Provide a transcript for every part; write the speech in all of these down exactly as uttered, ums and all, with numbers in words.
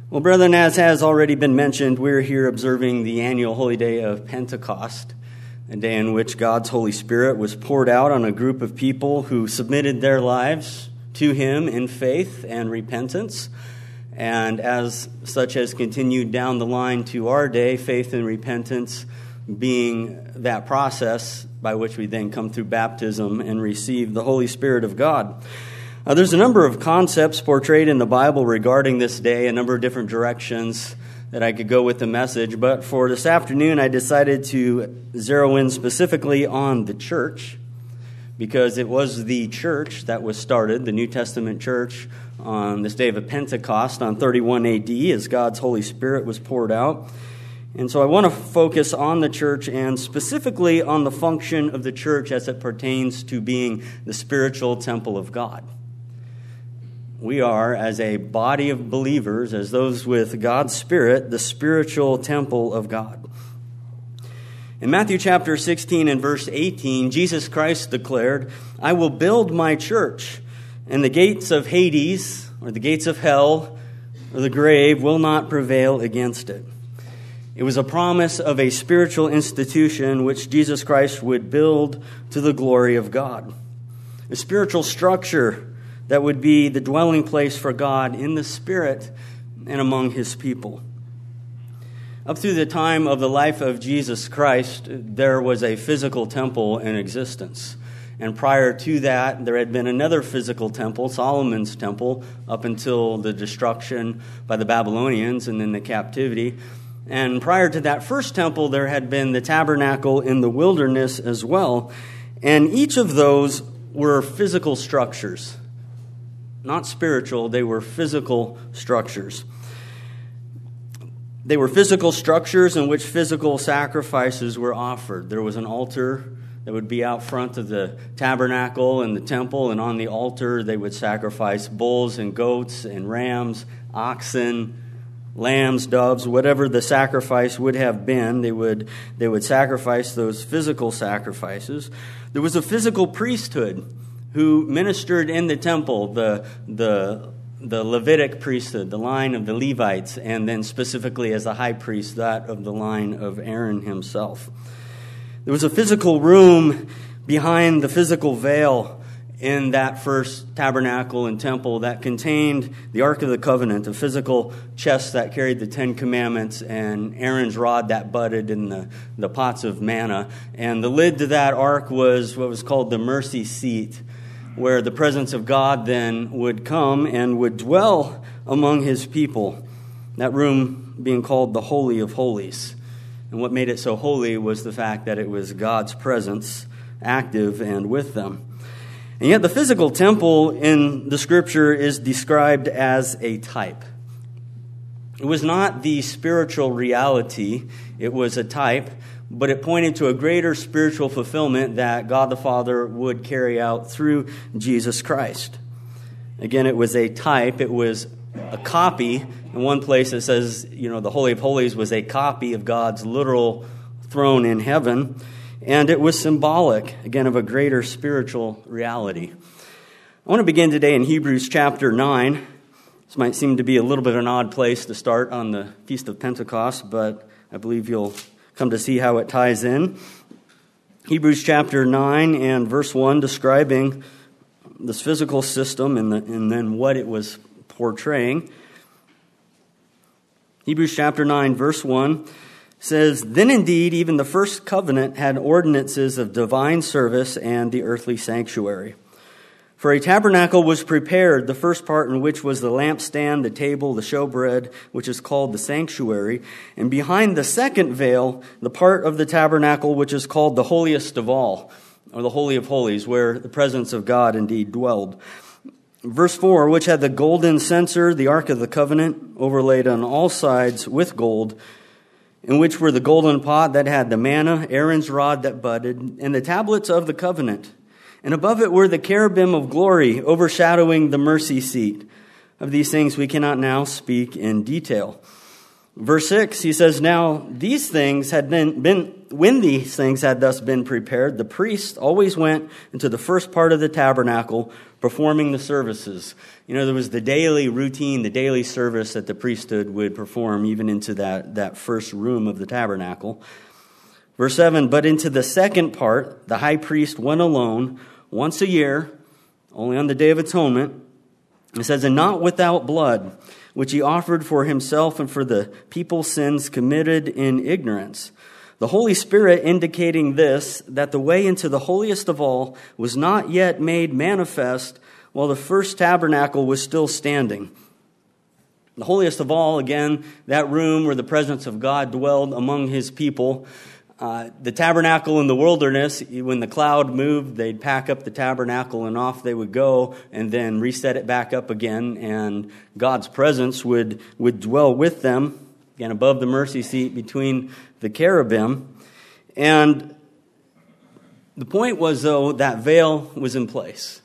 Well, brethren, as has already been mentioned, we're here observing the annual holy day of Pentecost, a day in which God's Holy Spirit was poured out on a group of people who submitted their lives to Him in faith and repentance, and as such has continued down the line to our day, faith and repentance being that process by which we then come through baptism and receive the Holy Spirit of God. Uh, there's a number of concepts portrayed in the Bible regarding this day, a number of different directions that I could go with the message. But for this afternoon, I decided to zero in specifically on the church, because it was the church that was started, the New Testament church, on this day of Pentecost on thirty-one A D as God's Holy Spirit was poured out. And so I want to focus on the church and specifically on the function of the church as it pertains to being the spiritual temple of God. We are, as a body of believers, as those with God's Spirit, the spiritual temple of God. In Matthew chapter sixteen and verse eighteen, Jesus Christ declared, "I will build my church, and the gates of Hades, or the gates of hell, or the grave will not prevail against it." It was a promise of a spiritual institution which Jesus Christ would build to the glory of God. A spiritual structure that would be the dwelling place for God in the Spirit and among His people. Up through the time of the life of Jesus Christ, there was a physical temple in existence. And prior to that, there had been another physical temple, Solomon's temple, up until the destruction by the Babylonians and then the captivity. And prior to that first temple, there had been the tabernacle in the wilderness as well. And each of those were physical structures. Not spiritual, they were physical structures. They were physical structures in which physical sacrifices were offered. There was an altar that would be out front of the tabernacle and the temple, and on the altar they would sacrifice bulls and goats and rams, oxen, lambs, doves, whatever the sacrifice would have been. They would, they would sacrifice those physical sacrifices. There was a physical priesthood who ministered in the temple, the the the Levitic priesthood, the line of the Levites, and then specifically as a high priest, that of the line of Aaron himself. There was a physical room behind the physical veil in that first tabernacle and temple that contained the Ark of the Covenant, a physical chest that carried the Ten Commandments, and Aaron's rod that budded in the, the pots of manna. And the lid to that ark was what was called the mercy seat, where the presence of God then would come and would dwell among His people. That room being called the Holy of Holies. And what made it so holy was the fact that it was God's presence active and with them. And yet the physical temple in the Scripture is described as a type. It was not the spiritual reality, it was a type, but it pointed to a greater spiritual fulfillment that God the Father would carry out through Jesus Christ. Again, it was a type, it was a copy. In one place it says, you know, the Holy of Holies was a copy of God's literal throne in heaven, and it was symbolic, again, of a greater spiritual reality. I want to begin today in Hebrews chapter nine. This might seem to be a little bit of an odd place to start on the Feast of Pentecost, but I believe you'll come to see how it ties in. Hebrews chapter nine and verse one, describing this physical system and, the, and then what it was portraying. Hebrews chapter nine, verse one says, "Then indeed even the first covenant had ordinances of divine service and the earthly sanctuary. For a tabernacle was prepared, the first part in which was the lampstand, the table, the showbread, which is called the sanctuary. And behind the second veil, the part of the tabernacle which is called the holiest of all, or the Holy of Holies, where the presence of God indeed dwelled. Verse four, which had the golden censer, the Ark of the Covenant, overlaid on all sides with gold, in which were the golden pot that had the manna, Aaron's rod that budded, and the tablets of the covenant. And above it were the cherubim of glory, overshadowing the mercy seat. Of these things we cannot now speak in detail." Verse six, he says, "Now these things had been, been, when these things had thus been prepared, the priest always went into the first part of the tabernacle, performing the services. You know, there was the daily routine, the daily service that the priesthood would perform even into that, that first room of the tabernacle. Verse seven, but into the second part, the high priest went alone once a year, only on the Day of Atonement. It says, and not without blood, which he offered for himself and for the people's sins committed in ignorance. The Holy Spirit indicating this, that the way into the holiest of all was not yet made manifest while the first tabernacle was still standing. The holiest of all, again, that room where the presence of God dwelled among his people. Uh, the tabernacle in the wilderness, when the cloud moved, they'd pack up the tabernacle and off they would go and then reset it back up again, and God's presence would, would dwell with them, again, above the mercy seat between the cherubim. And the point was, though, that veil was in place.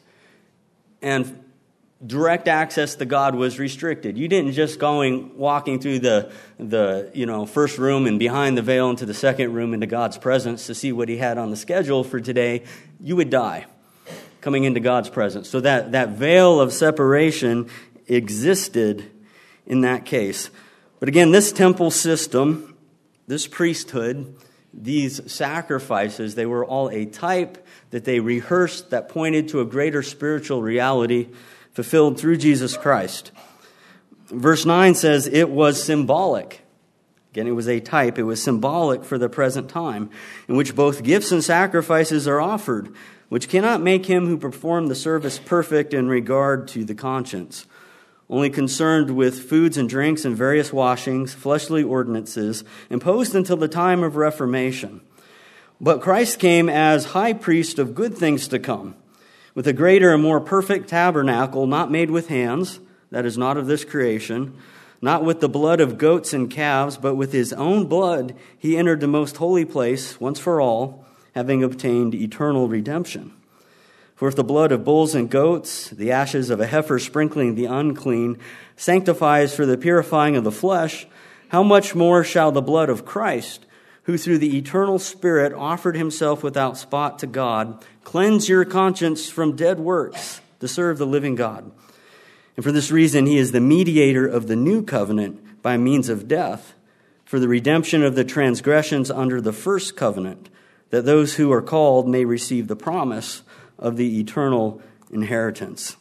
And direct access to God was restricted. You didn't just going walking through the the you know first room and behind the veil into the second room into God's presence to see what he had on the schedule for today. You would die coming into God's presence. So that, that veil of separation existed in that case. But again, this temple system, this priesthood, these sacrifices, they were all a type that they rehearsed that pointed to a greater spiritual reality fulfilled through Jesus Christ. Verse nine says it was symbolic. Again, it was a type. It was symbolic for the present time, in which both gifts and sacrifices are offered, which cannot make him who performed the service perfect in regard to the conscience, only concerned with foods and drinks and various washings, fleshly ordinances, imposed until the time of Reformation. But Christ came as high priest of good things to come, with a greater and more perfect tabernacle, not made with hands, that is not of this creation, not with the blood of goats and calves, but with his own blood he entered the most holy place once for all, having obtained eternal redemption. For if the blood of bulls and goats, the ashes of a heifer sprinkling the unclean, sanctifies for the purifying of the flesh, how much more shall the blood of Christ, who through the eternal Spirit offered himself without spot to God, cleanse your conscience from dead works to serve the living God. And for this reason, he is the mediator of the new covenant by means of death, for the redemption of the transgressions under the first covenant, that those who are called may receive the promise of the eternal inheritance.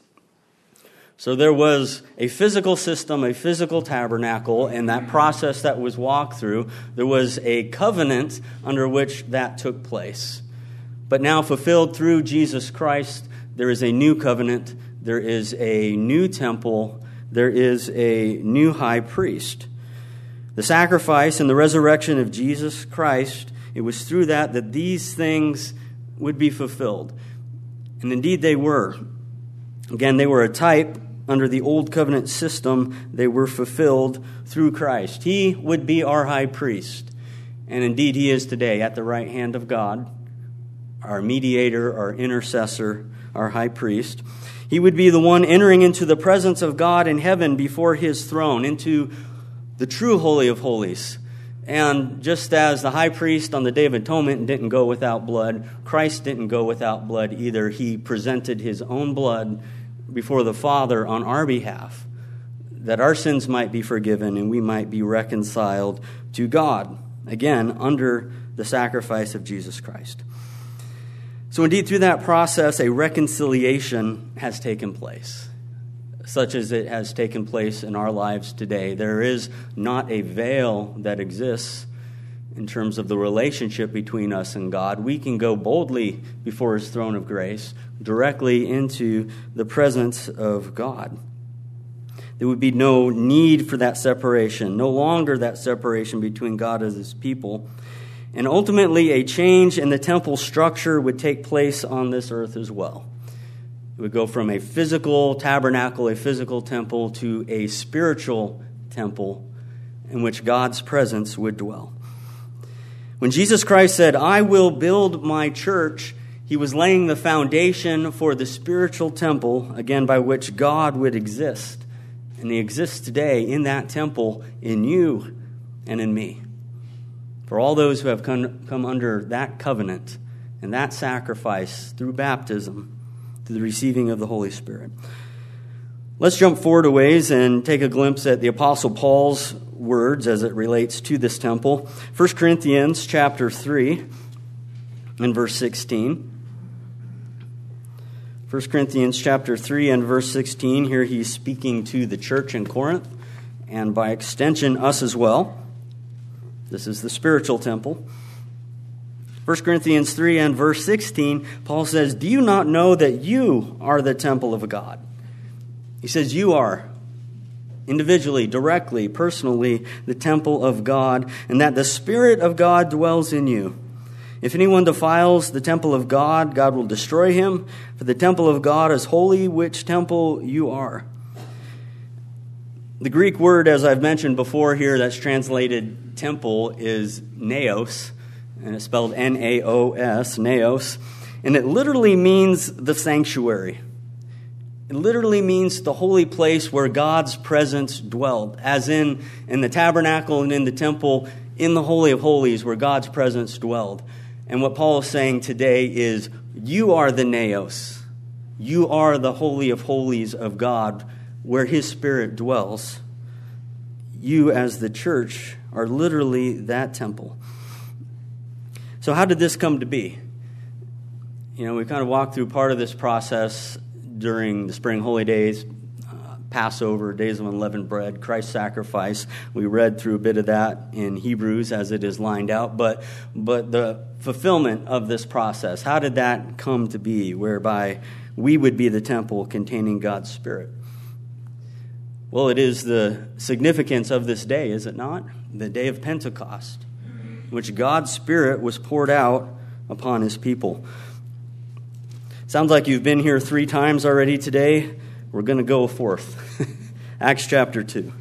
So there was a physical system, a physical tabernacle, and that process that was walked through. There was a covenant under which that took place. But now fulfilled through Jesus Christ, there is a new covenant, there is a new temple, there is a new high priest. The sacrifice and the resurrection of Jesus Christ, it was through that that these things would be fulfilled. And indeed they were. Again, they were a type under the old covenant system. They were fulfilled through Christ. He would be our high priest. And indeed he is today at the right hand of God, our mediator, our intercessor, our high priest. He would be the one entering into the presence of God in heaven before his throne, into the true Holy of Holies. And just as the high priest on the Day of Atonement didn't go without blood, Christ didn't go without blood either. He presented his own blood before the Father on our behalf, that our sins might be forgiven and we might be reconciled to God, again, under the sacrifice of Jesus Christ. So indeed, through that process, a reconciliation has taken place, such as it has taken place in our lives today. There is not a veil that exists in terms of the relationship between us and God. We can go boldly before his throne of grace, directly into the presence of God. There would be no need for that separation, no longer that separation between God and his people. And ultimately, a change in the temple structure would take place on this earth as well. It would go from a physical tabernacle, a physical temple, to a spiritual temple in which God's presence would dwell. When Jesus Christ said, "I will build my church," he was laying the foundation for the spiritual temple, again, by which God would exist. And he exists today in that temple, in you and in me. For all those who have come, come under that covenant and that sacrifice through baptism, through to the receiving of the Holy Spirit. Let's jump forward a ways and take a glimpse at the Apostle Paul's words as it relates to this temple. First Corinthians chapter three and verse sixteen. First Corinthians chapter three and verse sixteen. Here he's speaking to the church in Corinth, and by extension us as well. This is the spiritual temple. First Corinthians three and verse sixteen, Paul says, "Do you not know that you are the temple of God?" He says you are, individually, directly, personally, the temple of God, and that the Spirit of God dwells in you. If anyone defiles the temple of God, God will destroy him, for the temple of God is holy, which temple you are. The Greek word, as I've mentioned before here, that's translated temple is naos, and it's spelled N A O S, naos, and it literally means the sanctuary. It literally means the holy place where God's presence dwelled, as in in the tabernacle and in the temple, in the Holy of Holies where God's presence dwelled. And what Paul is saying today is, you are the naos. You are the Holy of Holies of God where His Spirit dwells. You as the church are literally that temple. So how did this come to be? You know, we kind of walked through part of this process during the spring holy days, uh, Passover, days of unleavened bread, Christ's sacrifice. We read through a bit of that in Hebrews as it is lined out. But but the fulfillment of this process, how did that come to be, whereby we would be the temple containing God's Spirit? Well, it is the significance of this day, is it not? The day of Pentecost, in which God's Spirit was poured out upon His people. Sounds like you've been here three times already today. We're going to go a fourth. Acts chapter two.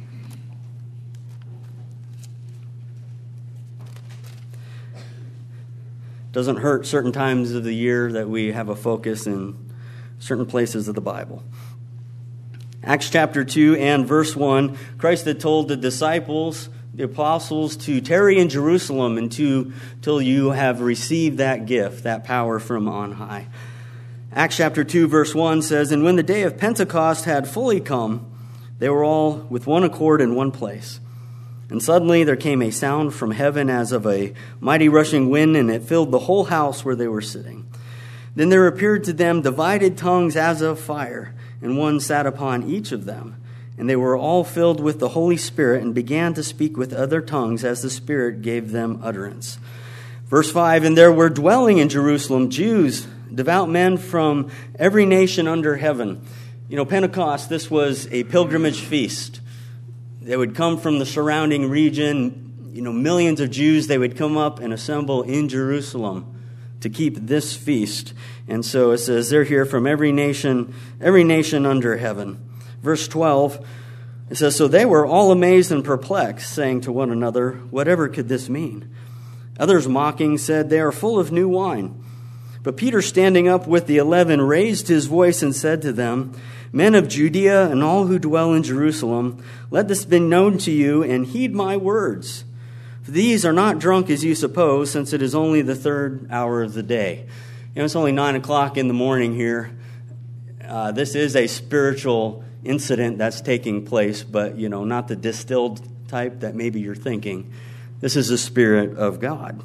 Doesn't hurt certain times of the year that we have a focus in certain places of the Bible. Acts chapter two and verse one, Christ had told the disciples, the apostles, to tarry in Jerusalem until, until you have received that gift, that power from on high. Acts chapter two, verse one says, "And when the day of Pentecost had fully come, they were all with one accord in one place. And suddenly there came a sound from heaven as of a mighty rushing wind, and it filled the whole house where they were sitting. Then there appeared to them divided tongues as of fire, and one sat upon each of them. And they were all filled with the Holy Spirit and began to speak with other tongues as the Spirit gave them utterance." Verse five, "And there were dwelling in Jerusalem Jews, devout men from every nation under heaven." You know, Pentecost, this was a pilgrimage feast. They would come from the surrounding region. You know, millions of Jews, they would come up and assemble in Jerusalem to keep this feast. And so it says they're here from every nation, every nation under heaven. Verse twelve, it says, "So they were all amazed and perplexed, saying to one another, 'Whatever could this mean?' Others mocking said, 'They are full of new wine.' But Peter, standing up with the eleven, raised his voice and said to them, 'Men of Judea and all who dwell in Jerusalem, let this be known to you, and heed my words. For these are not drunk as you suppose, since it is only the third hour of the day.'" You know, it's only nine o'clock in the morning here. Uh, this is a spiritual incident that's taking place, but, you know, not the distilled type that maybe you're thinking. This is the Spirit of God.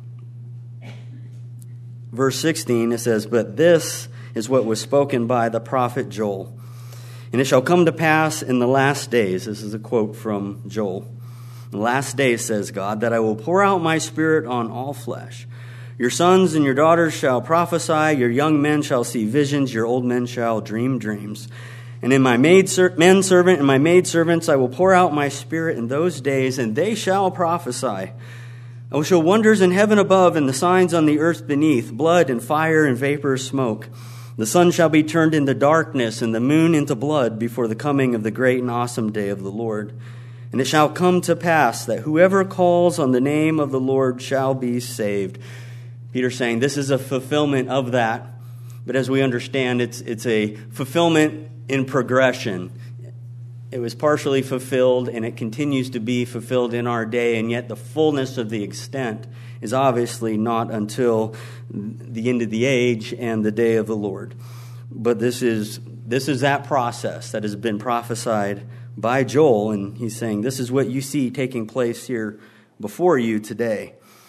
Verse sixteen, it says, "But this is what was spoken by the prophet Joel. And it shall come to pass in the last days," this is a quote from Joel, "in the last days, says God, that I will pour out my Spirit on all flesh. Your sons and your daughters shall prophesy, your young men shall see visions, your old men shall dream dreams. And in my maid men servant and my maid servants I will pour out my Spirit in those days, and they shall prophesy. I will show wonders in heaven above and the signs on the earth beneath, blood and fire and vapor of smoke. The sun shall be turned into darkness and the moon into blood before the coming of the great and awesome day of the Lord. And it shall come to pass that whoever calls on the name of the Lord shall be saved." Peter's saying this is a fulfillment of that. But as we understand, it's it's a fulfillment in progression. It was partially fulfilled, and it continues to be fulfilled in our day, and yet the fullness of the extent is obviously not until the end of the age and the day of the Lord. But this is this is that process that has been prophesied by Joel, and he's saying this is what you see taking place here before you today.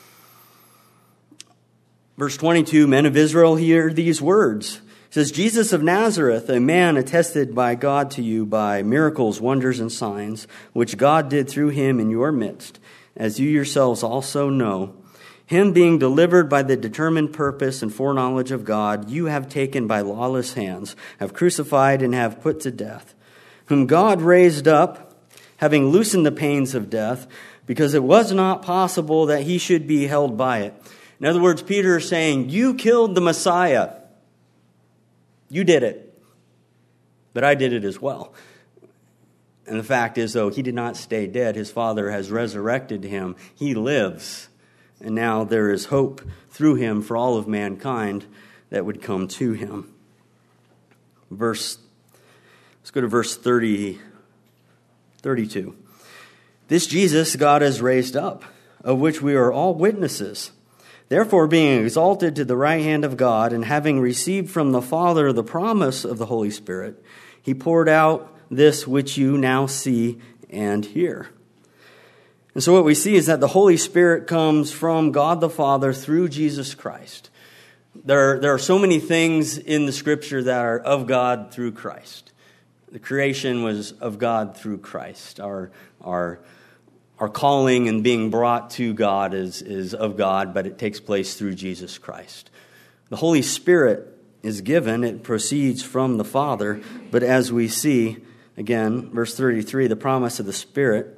Verse twenty-two, men of Israel, hear these words. It says, Jesus of Nazareth, a man attested by God to you by miracles, wonders, and signs, which God did through him in your midst, as you yourselves also know. Him being delivered by the determined purpose and foreknowledge of God, you have taken by lawless hands, have crucified and have put to death, whom God raised up, having loosened the pains of death, because it was not possible that he should be held by it. In other words, Peter is saying, you killed the Messiah. You did it. But I did it as well. And the fact is, though, he did not stay dead. His Father has resurrected him. He lives. And now there is hope through him for all of mankind that would come to him. Verse, let's go to verse thirty, thirty-two. This Jesus God has raised up, of which we are all witnesses. Therefore, being exalted to the right hand of God, and having received from the Father the promise of the Holy Spirit, he poured out this which you now see and hear. And so what we see is that the Holy Spirit comes from God the Father through Jesus Christ. There, there are so many things in the Scripture that are of God through Christ. The creation was of God through Christ. Our, our, our calling and being brought to God is, is of God, but it takes place through Jesus Christ. The Holy Spirit is given. It proceeds from the Father. But as we see, again, verse thirty-three, the promise of the Spirit,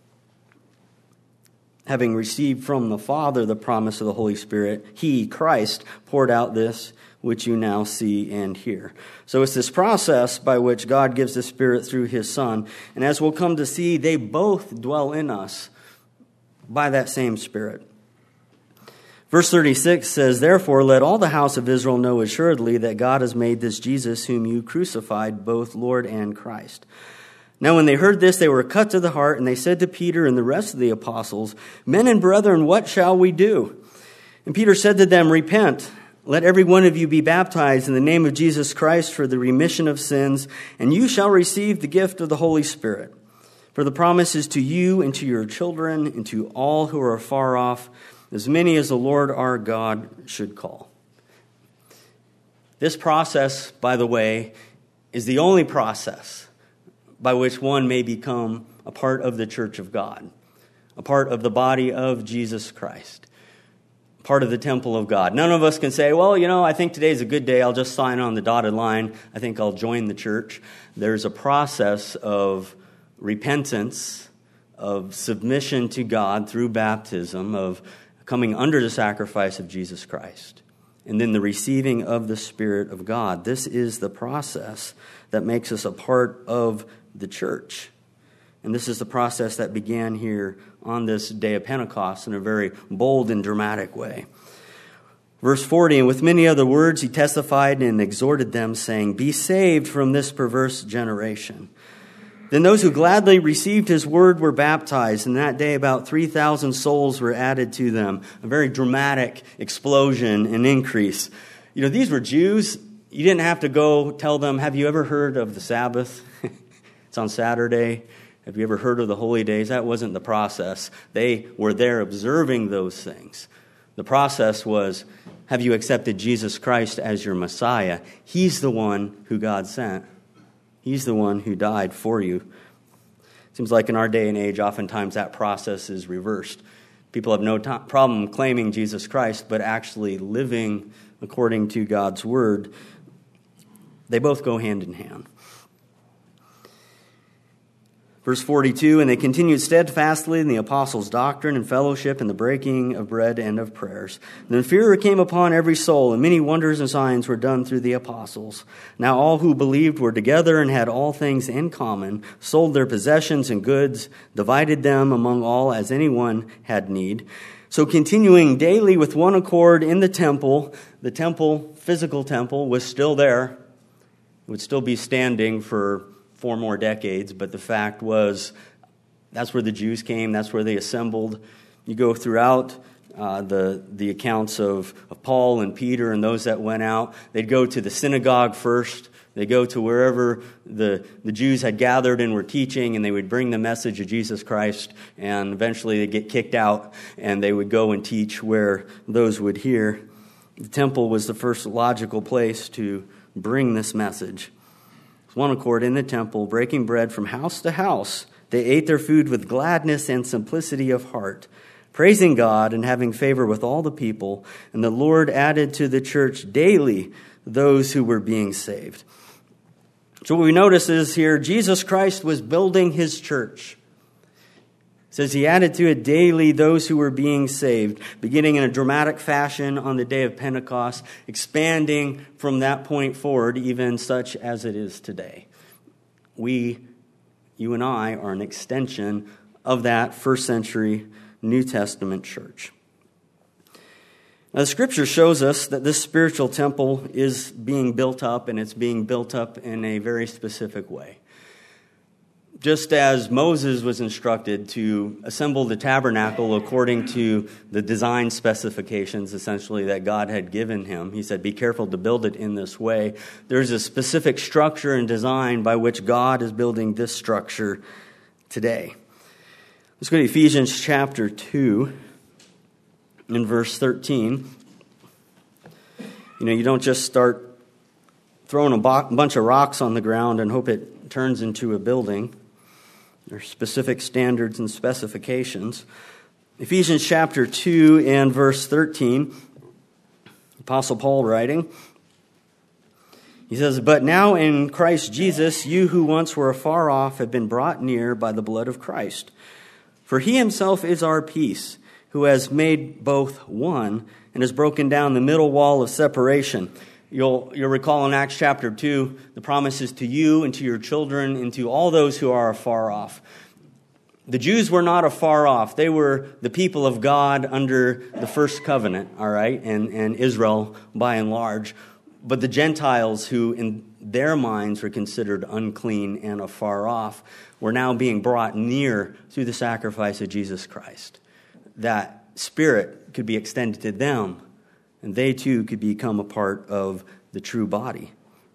having received from the Father the promise of the Holy Spirit, he, Christ, poured out this which you now see and hear. So it's this process by which God gives the Spirit through his Son. And as we'll come to see, they both dwell in us by that same Spirit. Verse thirty-six says, therefore, let all the house of Israel know assuredly that God has made this Jesus whom you crucified, both Lord and Christ. Now when they heard this, they were cut to the heart, and they said to Peter and the rest of the apostles, men and brethren, what shall we do? And Peter said to them, repent, let every one of you be baptized in the name of Jesus Christ for the remission of sins, and you shall receive the gift of the Holy Spirit. For the promise is to you and to your children and to all who are far off, as many as the Lord our God should call. This process, by the way, is the only process by which one may become a part of the church of God, a part of the body of Jesus Christ, part of the temple of God. None of us can say, well, you know, I think today's a good day. I'll just sign on the dotted line. I think I'll join the church. There's a process of repentance, of submission to God through baptism, of coming under the sacrifice of Jesus Christ, and then the receiving of the Spirit of God. This is the process that makes us a part of the church. And this is the process that began here on this day of Pentecost in a very bold and dramatic way. Verse forty, and with many other words he testified and exhorted them, saying, be saved from this perverse generation. Then those who gladly received his word were baptized, and that day about three thousand souls were added to them. A very dramatic explosion and increase. You know, these were Jews. You didn't have to go tell them, have you ever heard of the Sabbath? It's on Saturday. Have you ever heard of the holy days? That wasn't the process. They were there observing those things. The process was, have you accepted Jesus Christ as your Messiah? He's the one who God sent. He's the one who died for you. Seems like in our day and age, oftentimes that process is reversed. People have no t- problem claiming Jesus Christ, but actually living according to God's word. They both go hand in hand. Verse forty-two, and they continued steadfastly in the apostles' doctrine and fellowship and the breaking of bread and of prayers. Then fear came upon every soul, and many wonders and signs were done through the apostles. Now all who believed were together and had all things in common, sold their possessions and goods, divided them among all as anyone had need. So continuing daily with one accord in the temple, the temple, physical temple, was still there. It would still be standing for four more decades, but the fact was that's where the Jews came, that's where they assembled. You go throughout uh, the the accounts of, of Paul and Peter and those that went out. They'd go to the synagogue first. They go to wherever the, the Jews had gathered and were teaching, and they would bring the message of Jesus Christ, and eventually they'd get kicked out, and they would go and teach where those would hear. The temple was the first logical place to bring this message. With one accord in the temple, breaking bread from house to house, they ate their food with gladness and simplicity of heart, praising God and having favor with all the people, and the Lord added to the church daily those who were being saved. So what we notice is here, Jesus Christ was building his church. It says he added to it daily those who were being saved, beginning in a dramatic fashion on the day of Pentecost, expanding from that point forward, even such as it is today. We, you and I, are an extension of that first century New Testament church. Now, the Scripture shows us that this spiritual temple is being built up, and it's being built up in a very specific way. Just as Moses was instructed to assemble the tabernacle according to the design specifications, essentially, that God had given him, he said, be careful to build it in this way. There's a specific structure and design by which God is building this structure today. Let's go to Ephesians chapter two. In verse thirteen, you know, you don't just start throwing a bo- bunch of rocks on the ground and hope it turns into a building. There are specific standards and specifications. Ephesians chapter two and verse thirteen, Apostle Paul writing, he says, but now in Christ Jesus, you who once were afar off have been brought near by the blood of Christ. For he himself is our peace, who has made both one and has broken down the middle wall of separation. You'll, you'll recall in Acts chapter two, the promises to you and to your children and to all those who are afar off. The Jews were not afar off. They were the people of God under the first covenant, all right, and, and Israel by and large. But the Gentiles, who in their minds were considered unclean and afar off, were now being brought near through the sacrifice of Jesus Christ. That Spirit could be extended to them, and they too could become a part of the true body.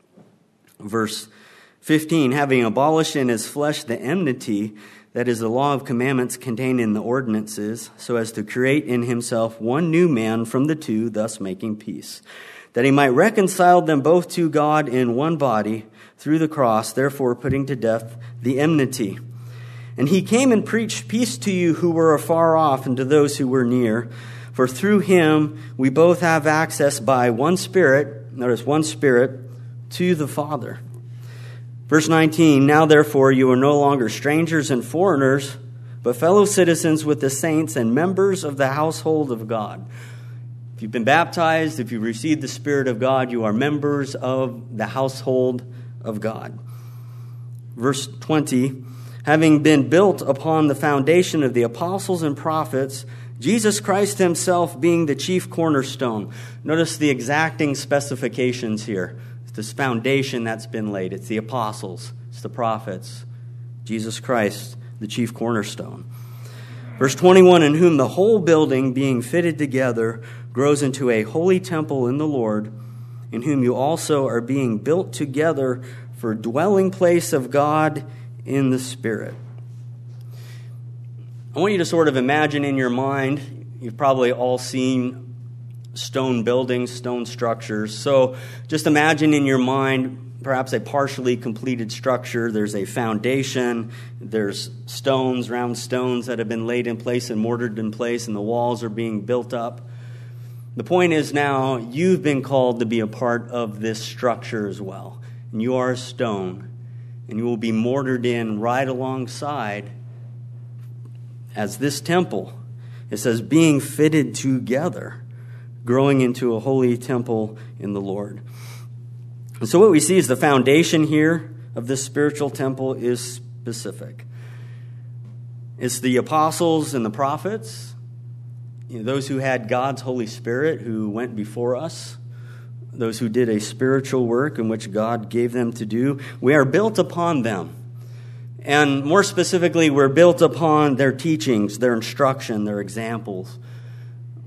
Verse fifteen, having abolished in his flesh the enmity, that is the law of commandments contained in the ordinances, so as to create in himself one new man from the two, thus making peace, that he might reconcile them both to God in one body through the cross, therefore putting to death the enmity. And he came and preached peace to you who were afar off and to those who were near. For through him we both have access by one Spirit, notice one Spirit, to the Father. Verse nineteen, now therefore you are no longer strangers and foreigners, but fellow citizens with the saints and members of the household of God. If you've been baptized, if you've received the Spirit of God, you are members of the household of God. Verse twenty, having been built upon the foundation of the apostles and prophets, Jesus Christ himself being the chief cornerstone. Notice the exacting specifications here. It's this foundation that's been laid. It's the apostles. It's the prophets. Jesus Christ, the chief cornerstone. Verse twenty-one, in whom the whole building being fitted together grows into a holy temple in the Lord, in whom you also are being built together for dwelling place of God in the Spirit. I want you to sort of imagine in your mind, you've probably all seen stone buildings, stone structures. So just imagine in your mind perhaps a partially completed structure. There's a foundation, there's stones, round stones that have been laid in place and mortared in place, and the walls are being built up. The point is now you've been called to be a part of this structure as well. And you are a stone. And you will be mortared in right alongside as this temple. It says, being fitted together, growing into a holy temple in the Lord. And so what we see is the foundation here of this spiritual temple is specific. It's the apostles and the prophets, you know, those who had God's Holy Spirit who went before us, those who did a spiritual work in which God gave them to do. We are built upon them. And more specifically, we're built upon their teachings, their instruction, their examples.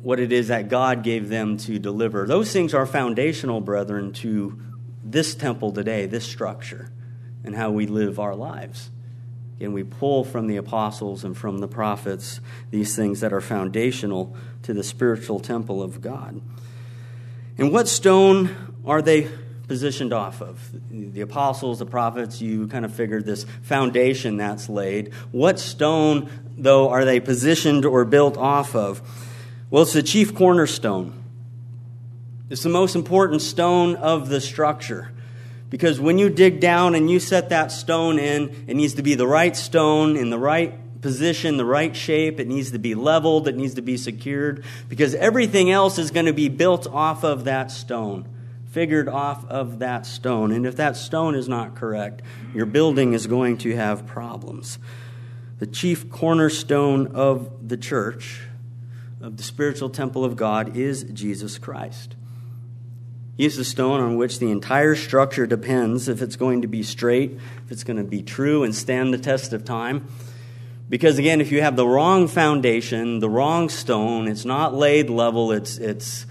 what it is that God gave them to deliver. Those things are foundational, brethren, to this temple today, this structure, and how we live our lives. Again, we pull from the apostles and from the prophets these things that are foundational to the spiritual temple of God. And what stone are they positioned off of? The apostles, the prophets, you kind of figured this foundation that's laid. What stone, though, are they positioned or built off of? Well, it's the chief cornerstone. It's the most important stone of the structure. Because when you dig down and you set that stone in, it needs to be the right stone in the right position, the right shape. It needs to be leveled. It needs to be secured. Because everything else is going to be built off of that stone, figured off of that stone. And if that stone is not correct, your building is going to have problems. The chief cornerstone of the church, of the spiritual temple of God, is Jesus Christ. He is the stone on which the entire structure depends, if it's going to be straight, if it's going to be true and stand the test of time. Because again, if you have the wrong foundation, the wrong stone, it's not laid level, it's it's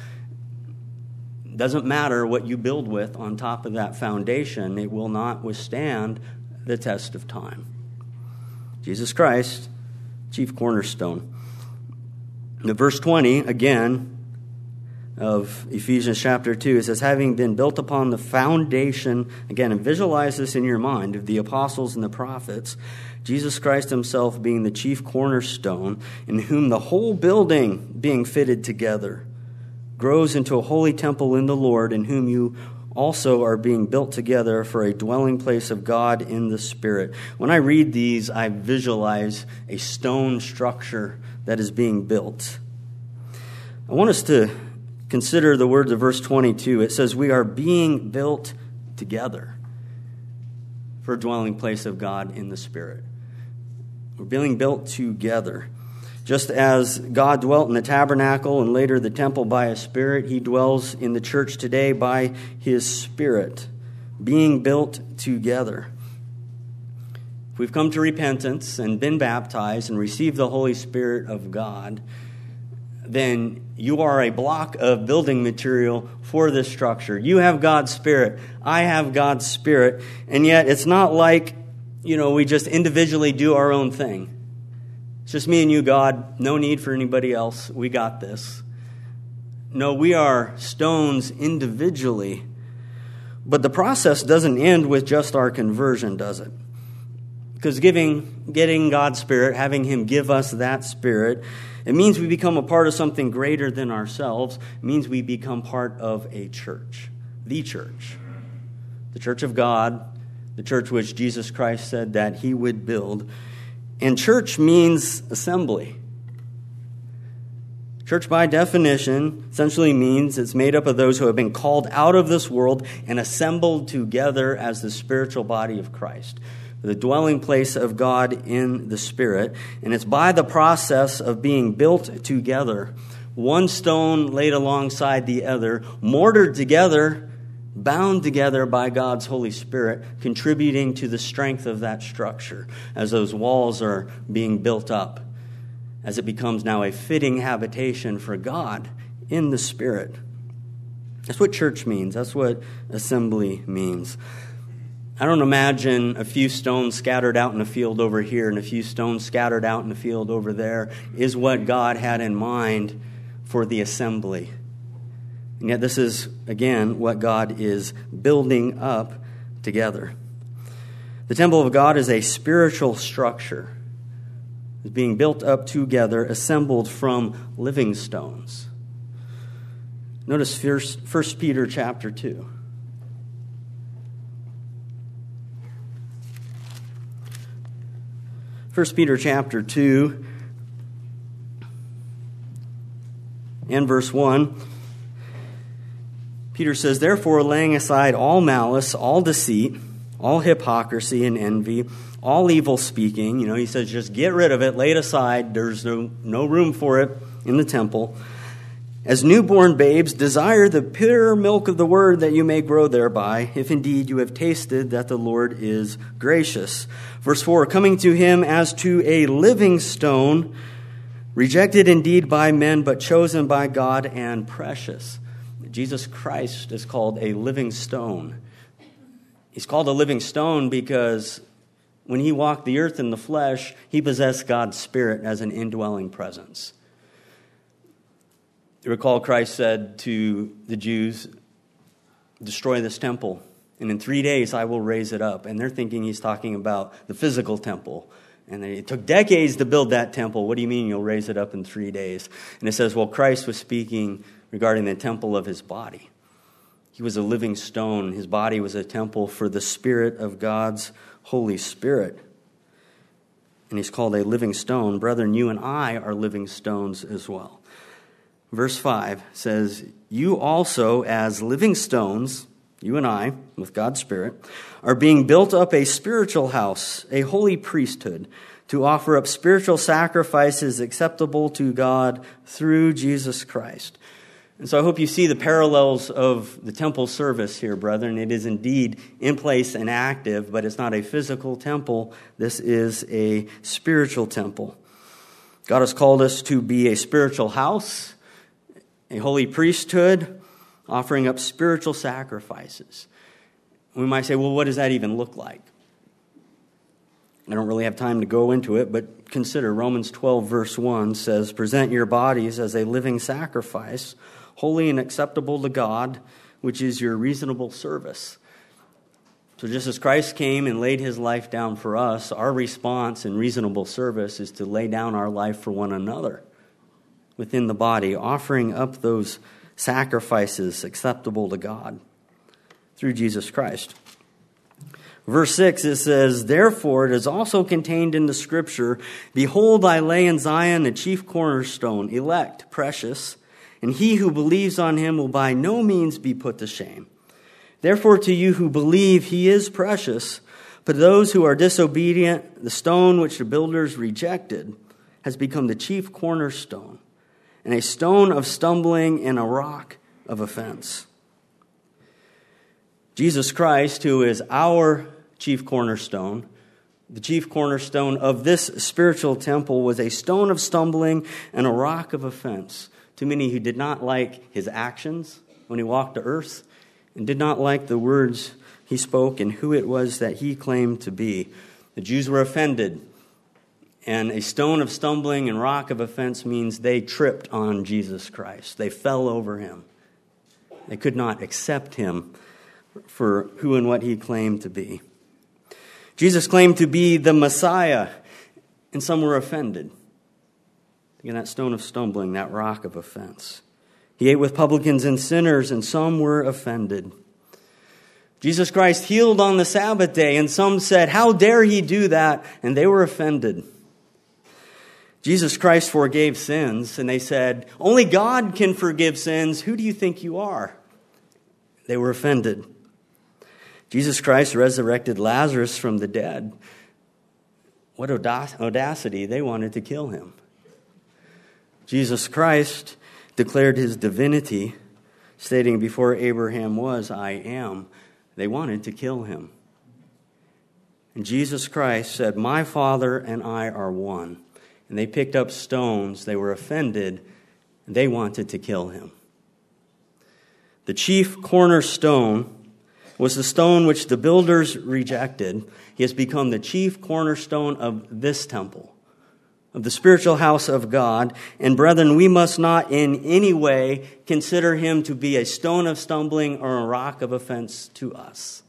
doesn't matter what you build with on top of that foundation, it will not withstand the test of time. Jesus Christ, chief cornerstone. In verse twenty, again, of Ephesians chapter two, it says, having been built upon the foundation, again, and visualize this in your mind, of the apostles and the prophets, Jesus Christ himself being the chief cornerstone, in whom the whole building being fitted together grows into a holy temple in the Lord, in whom you also are being built together for a dwelling place of God in the Spirit. When I read these, I visualize a stone structure that is being built. I want us to consider the words of verse twenty-two. It says, we are being built together for a dwelling place of God in the Spirit. We're being built together. Just as God dwelt in the tabernacle and later the temple by His Spirit, He dwells in the church today by His Spirit, being built together. If we've come to repentance and been baptized and received the Holy Spirit of God, then you are a block of building material for this structure. You have God's Spirit. I have God's Spirit. And yet it's not like, you know, we just individually do our own thing. It's just me and you, God. No need for anybody else. We got this. No, we are stones individually. But the process doesn't end with just our conversion, does it? Because giving, getting God's Spirit, having Him give us that Spirit, it means we become a part of something greater than ourselves. It means we become part of a church, the church, the church of God, the church which Jesus Christ said that He would build. And church means assembly. Church, by definition, essentially means it's made up of those who have been called out of this world and assembled together as the spiritual body of Christ, the dwelling place of God in the Spirit. And it's by the process of being built together, one stone laid alongside the other, mortared together, bound together by God's Holy Spirit, contributing to the strength of that structure as those walls are being built up, as it becomes now a fitting habitation for God in the Spirit. That's what church means. That's what assembly means. I don't imagine a few stones scattered out in a field over here and a few stones scattered out in a field over there is what God had in mind for the assembly. And yet this is, again, what God is building up together. The temple of God is a spiritual structure. It's being built up together, assembled from living stones. Notice First Peter chapter two. First Peter chapter two and verse one. Peter says, therefore, laying aside all malice, all deceit, all hypocrisy and envy, all evil speaking, you know, he says, just get rid of it, lay it aside. There's no, no room for it in the temple. As newborn babes, desire the pure milk of the word that you may grow thereby, if indeed you have tasted that the Lord is gracious. Verse four, coming to Him as to a living stone, Rejected indeed by men, but chosen by God and precious. Jesus Christ is called a living stone. He's called a living stone because when he walked the earth in the flesh, he possessed God's Spirit as an indwelling presence. You recall Christ said to the Jews, destroy this temple, and in three days I will raise it up. And they're thinking he's talking about the physical temple. And it took decades to build that temple. What do you mean you'll raise it up in three days? And it says, well, Christ was speaking regarding the temple of his body. He was a living stone. His body was a temple for the Spirit of God's Holy Spirit. And he's called a living stone. Brethren, you and I are living stones as well. Verse five says, you also as living stones, you and I, with God's Spirit, are being built up a spiritual house, a holy priesthood, to offer up spiritual sacrifices acceptable to God through Jesus Christ. And so I hope you see the parallels of the temple service here, brethren. It is indeed in place and active, but it's not a physical temple. This is a spiritual temple. God has called us to be a spiritual house, a holy priesthood, offering up spiritual sacrifices. We might say, well, what does that even look like? I don't really have time to go into it, but consider Romans twelve, verse one says, present your bodies as a living sacrifice, holy and acceptable to God, which is your reasonable service. So just as Christ came and laid his life down for us, our response in reasonable service is to lay down our life for one another within the body, offering up those sacrifices acceptable to God through Jesus Christ. Verse six, it says, therefore it is also contained in the Scripture, behold, I lay in Zion a chief cornerstone, elect, precious, and he who believes on him will by no means be put to shame. Therefore to you who believe he is precious, but those who are disobedient, the stone which the builders rejected has become the chief cornerstone, and a stone of stumbling and a rock of offense. Jesus Christ, who is our chief cornerstone, the chief cornerstone of this spiritual temple, was a stone of stumbling and a rock of offense to many who did not like his actions when he walked the earth and did not like the words he spoke and who it was that he claimed to be. The Jews were offended, and a stone of stumbling and rock of offense means they tripped on Jesus Christ. They fell over him. They could not accept him for who and what he claimed to be. Jesus claimed to be the Messiah, and some were offended. Again, that stone of stumbling, that rock of offense. He ate with publicans and sinners, and some were offended. Jesus Christ healed on the Sabbath day, and some said, how dare he do that? And they were offended. Jesus Christ forgave sins, and they said, only God can forgive sins. Who do you think you are? They were offended. Jesus Christ resurrected Lazarus from the dead. What audacity. They wanted to kill him. Jesus Christ declared his divinity, stating, before Abraham was, I am. They wanted to kill him. And Jesus Christ said, my Father and I are one. And they picked up stones. They were offended. And they wanted to kill him. The chief cornerstone was the stone which the builders rejected. He has become the chief cornerstone of this temple, of the spiritual house of God. And brethren, we must not in any way consider him to be a stone of stumbling or a rock of offense to us.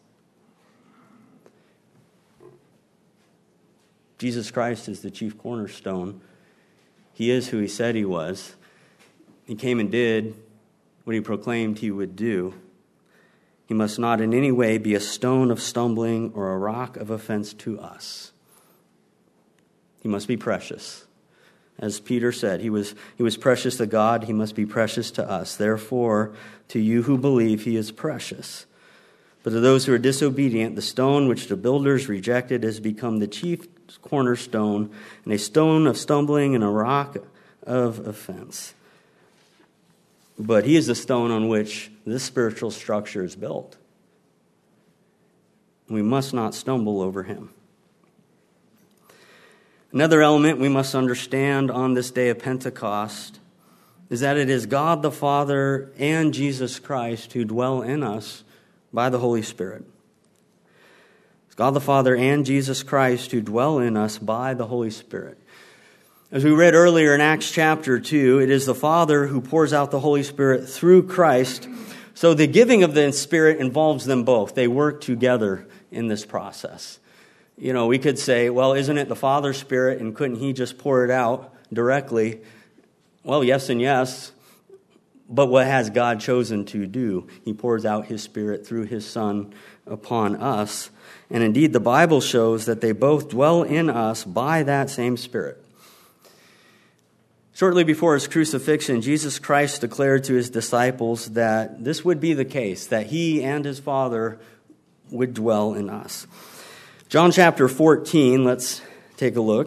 Jesus Christ is the chief cornerstone. He is who he said he was. He came and did what he proclaimed he would do. He must not in any way be a stone of stumbling or a rock of offense to us. He must be precious. As Peter said, he was, he was precious to God. He must be precious to us. Therefore, to you who believe, he is precious. But to those who are disobedient, the stone which the builders rejected has become the chief cornerstone, and a stone of stumbling and a rock of offense. But he is the stone on which this spiritual structure is built. We must not stumble over him. Another element we must understand on this day of Pentecost is that it is God the Father and Jesus Christ who dwell in us by the Holy Spirit. It's God the Father and Jesus Christ who dwell in us by the Holy Spirit. As we read earlier in Acts chapter two, it is the Father who pours out the Holy Spirit through Christ. So the giving of the Spirit involves them both. They work together in this process. You know, we could say, well, isn't it the Father's Spirit, and couldn't He just pour it out directly? Well, yes and yes. But what has God chosen to do? He pours out His Spirit through His Son upon us. And indeed, the Bible shows that they both dwell in us by that same Spirit. Shortly before His crucifixion, Jesus Christ declared to His disciples that this would be the case, that He and His Father would dwell in us. John chapter fourteen, let's take a look.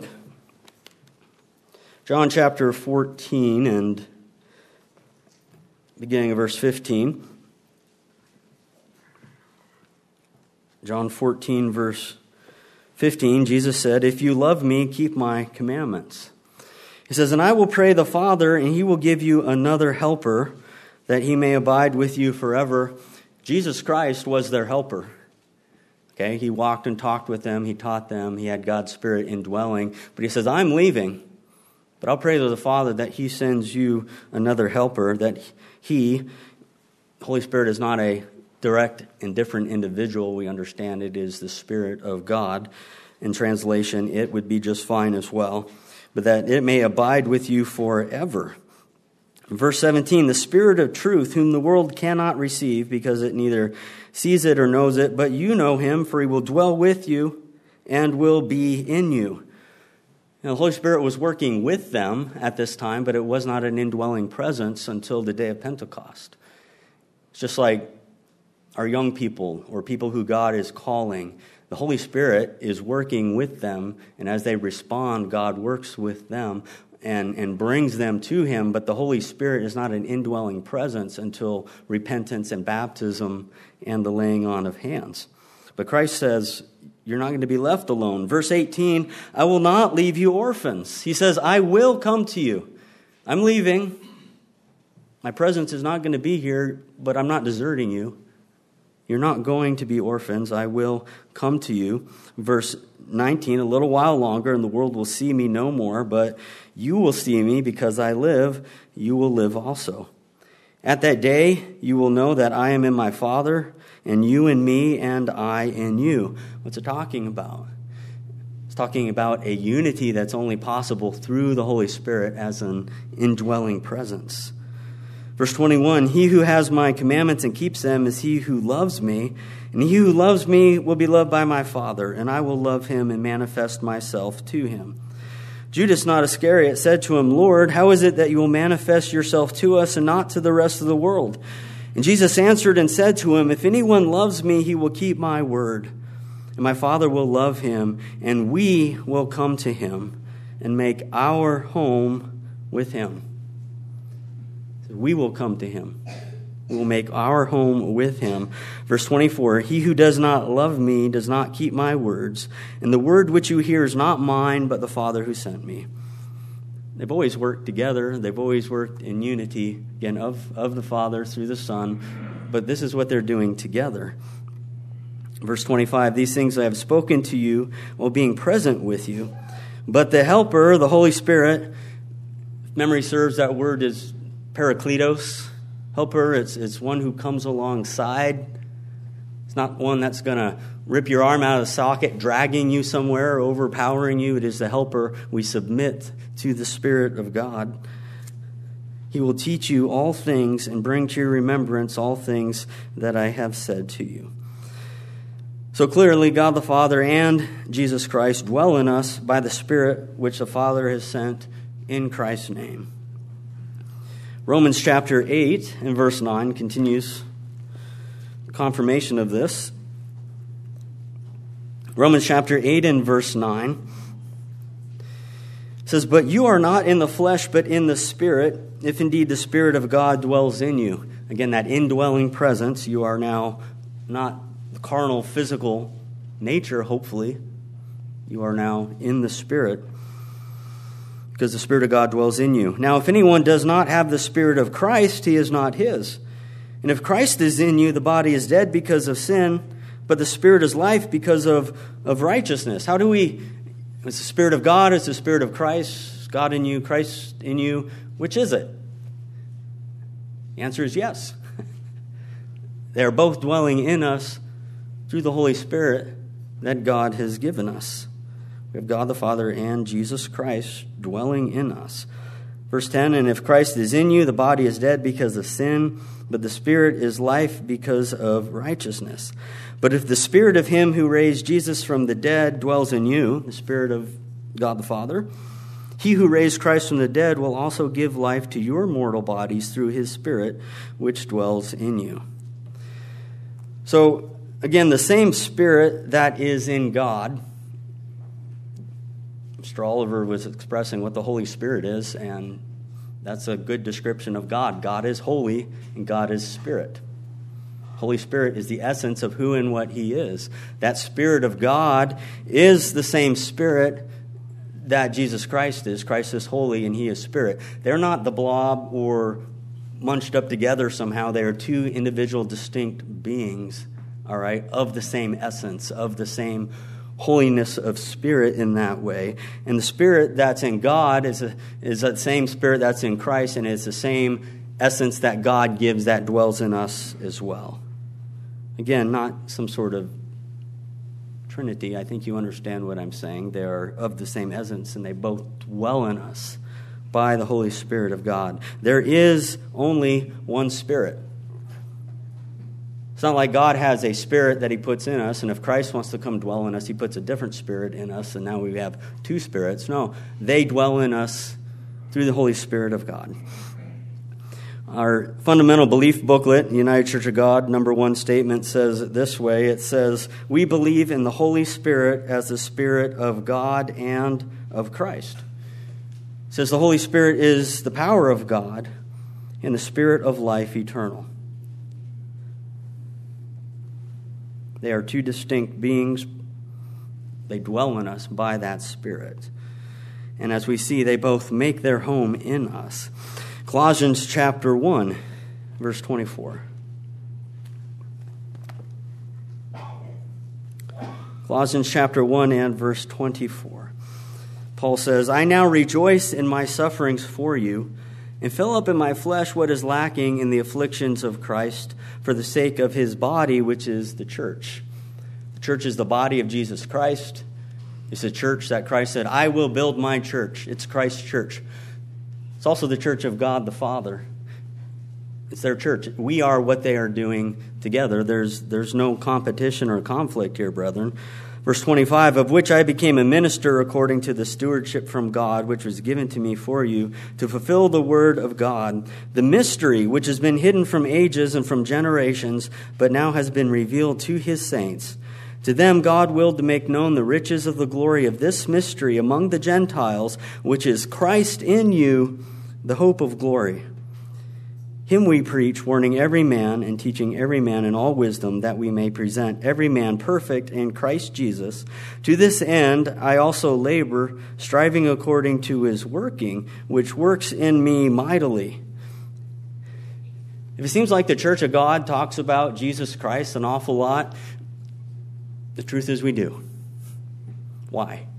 John chapter fourteen and beginning of verse fifteen. John fourteen, verse fifteen, Jesus said, "If you love me, keep my commandments." He says, "And I will pray the Father, and He will give you another helper, that He may abide with you forever." Jesus Christ was their helper. Okay, He walked and talked with them. He taught them. He had God's Spirit indwelling. But He says, "I'm leaving, but I'll pray to the Father that He sends you another helper," that He, Holy Spirit, is not a direct and different individual. We understand it is the Spirit of God. In translation, it would be just fine as well. But that it may abide with you forever. Verse seventeen, "The Spirit of truth, whom the world cannot receive, because it neither sees it or knows it, but you know Him, for He will dwell with you and will be in you." Now, the Holy Spirit was working with them at this time, but it was not an indwelling presence until the day of Pentecost. It's just like our young people or people who God is calling. The Holy Spirit is working with them, and as they respond, God works with them and, and brings them to Him. But the Holy Spirit is not an indwelling presence until repentance and baptism and the laying on of hands. But Christ says, you're not going to be left alone. Verse eighteen, "I will not leave you orphans." He says, "I will come to you." I'm leaving. My presence is not going to be here, but I'm not deserting you. You're not going to be orphans. I will come to you. Verse nineteen, "A little while longer, and the world will see me no more, but you will see me, because I live, you will live also. At that day, you will know that I am in my Father, and you in me, and I in you." What's it talking about? It's talking about a unity that's only possible through the Holy Spirit as an indwelling presence. Verse twenty-one, "He who has my commandments and keeps them is he who loves me. And he who loves me will be loved by my Father, and I will love him and manifest myself to him." Judas, not Iscariot, said to him, "Lord, how is it that you will manifest yourself to us and not to the rest of the world?" And Jesus answered and said to him, "If anyone loves me, he will keep my word. And my Father will love him, and we will come to him and make our home with him." We will come to him. We will make our home with him. Verse twenty-four, "He who does not love me does not keep my words. And the word which you hear is not mine, but the Father who sent me." They've always worked together. They've always worked in unity, again, of, of the Father through the Son. But this is what they're doing together. Verse twenty-five, "These things I have spoken to you while being present with you. But the Helper, the Holy Spirit," if memory serves, that word is Parakletos, helper. It's, it's one who comes alongside. It's not one that's going to rip your arm out of the socket, dragging you somewhere, overpowering you. It is the helper. We submit to the Spirit of God. "He will teach you all things and bring to your remembrance all things that I have said to you." So clearly, God the Father and Jesus Christ dwell in us by the Spirit which the Father has sent in Christ's name. Romans chapter eight and verse nine continues the confirmation of this. Romans chapter eight and verse nine says, "But you are not in the flesh, but in the Spirit, if indeed the Spirit of God dwells in you." Again, that indwelling presence. You are now not the carnal, physical nature, hopefully. You are now in the Spirit. because the Spirit of God dwells in you. Now, if anyone does not have the Spirit of Christ, he is not his. And if Christ is in you, the body is dead because of sin, but the Spirit is life because of, of righteousness. How do we, it's the Spirit of God, it's the Spirit of Christ, God in you, Christ in you. Which is it? The answer is yes. They are both dwelling in us through the Holy Spirit that God has given us. We have God the Father and Jesus Christ dwelling in us. Verse ten, and if Christ is in you, the body is dead because of sin, but the Spirit is life because of righteousness. But if the Spirit of him who raised Jesus from the dead dwells in you, the Spirit of God the Father, he who raised Christ from the dead will also give life to your mortal bodies through his Spirit, which dwells in you. So, again, the same Spirit that is in God. Mister Oliver was expressing what the Holy Spirit is, and that's a good description of God. God is holy, and God is Spirit. Holy Spirit is the essence of who and what he is. That Spirit of God is the same Spirit that Jesus Christ is. Christ is holy, and he is Spirit. They're not the blob or munched up together somehow. They are two individual, distinct beings, all right, of the same essence, of the same holiness of spirit in that way. And the Spirit that's in God is a, is that same Spirit that's in Christ, and it's the same essence that God gives that dwells in us as well. Again, not some sort of Trinity. I think you understand what I'm saying. They are of the same essence, and they both dwell in us by the Holy Spirit of God. There is only one Spirit. It's not like God has a spirit that he puts in us, and if Christ wants to come dwell in us, he puts a different spirit in us, and now we have two spirits. No, they dwell in us through the Holy Spirit of God. Our fundamental belief booklet, the United Church of God, number one statement says it this way. It says, we believe in the Holy Spirit as the Spirit of God and of Christ. It says the Holy Spirit is the power of God and the Spirit of life eternal. They are two distinct beings. They dwell in us by that Spirit. And as we see, they both make their home in us. Colossians chapter one, verse twenty-four. Colossians chapter one and verse twenty-four. Paul says, I now rejoice in my sufferings for you, and fill up in my flesh what is lacking in the afflictions of Christ for the sake of his body, which is the church. The church is the body of Jesus Christ. It's a church that Christ said, I will build my church. It's Christ's church. It's also the church of God the Father. It's their church. We are what they are doing together. There's, there's no competition or conflict here, brethren. Verse twenty-five, of which I became a minister according to the stewardship from God, which was given to me for you, to fulfill the word of God, the mystery which has been hidden from ages and from generations, but now has been revealed to his saints. To them God willed to make known the riches of the glory of this mystery among the Gentiles, which is Christ in you, the hope of glory. Him we preach, warning every man and teaching every man in all wisdom, that we may present every man perfect in Christ Jesus. To this end I also labor, striving according to his working, which works in me mightily. If it seems like the Church of God talks about Jesus Christ an awful lot, the truth is we do. Why?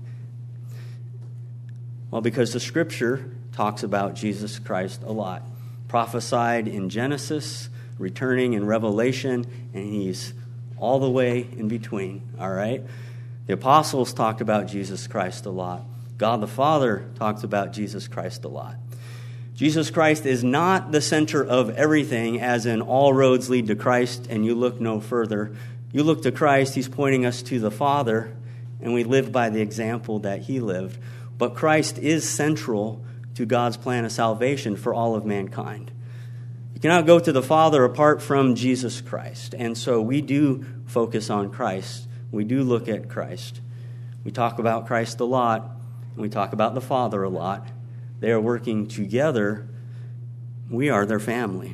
Well, because the Scripture talks about Jesus Christ a lot. Prophesied in Genesis, returning in Revelation, and he's all the way in between, all right? The apostles talked about Jesus Christ a lot. God the Father talks about Jesus Christ a lot. Jesus Christ is not the center of everything, as in all roads lead to Christ, and you look no further. You look to Christ, he's pointing us to the Father, and we live by the example that he lived. But Christ is central to God's plan of salvation for all of mankind. You cannot go to the Father apart from Jesus Christ. And so we do focus on Christ. We do look at Christ. We talk about Christ a lot, and we talk about the Father a lot. They are working together. We are their family.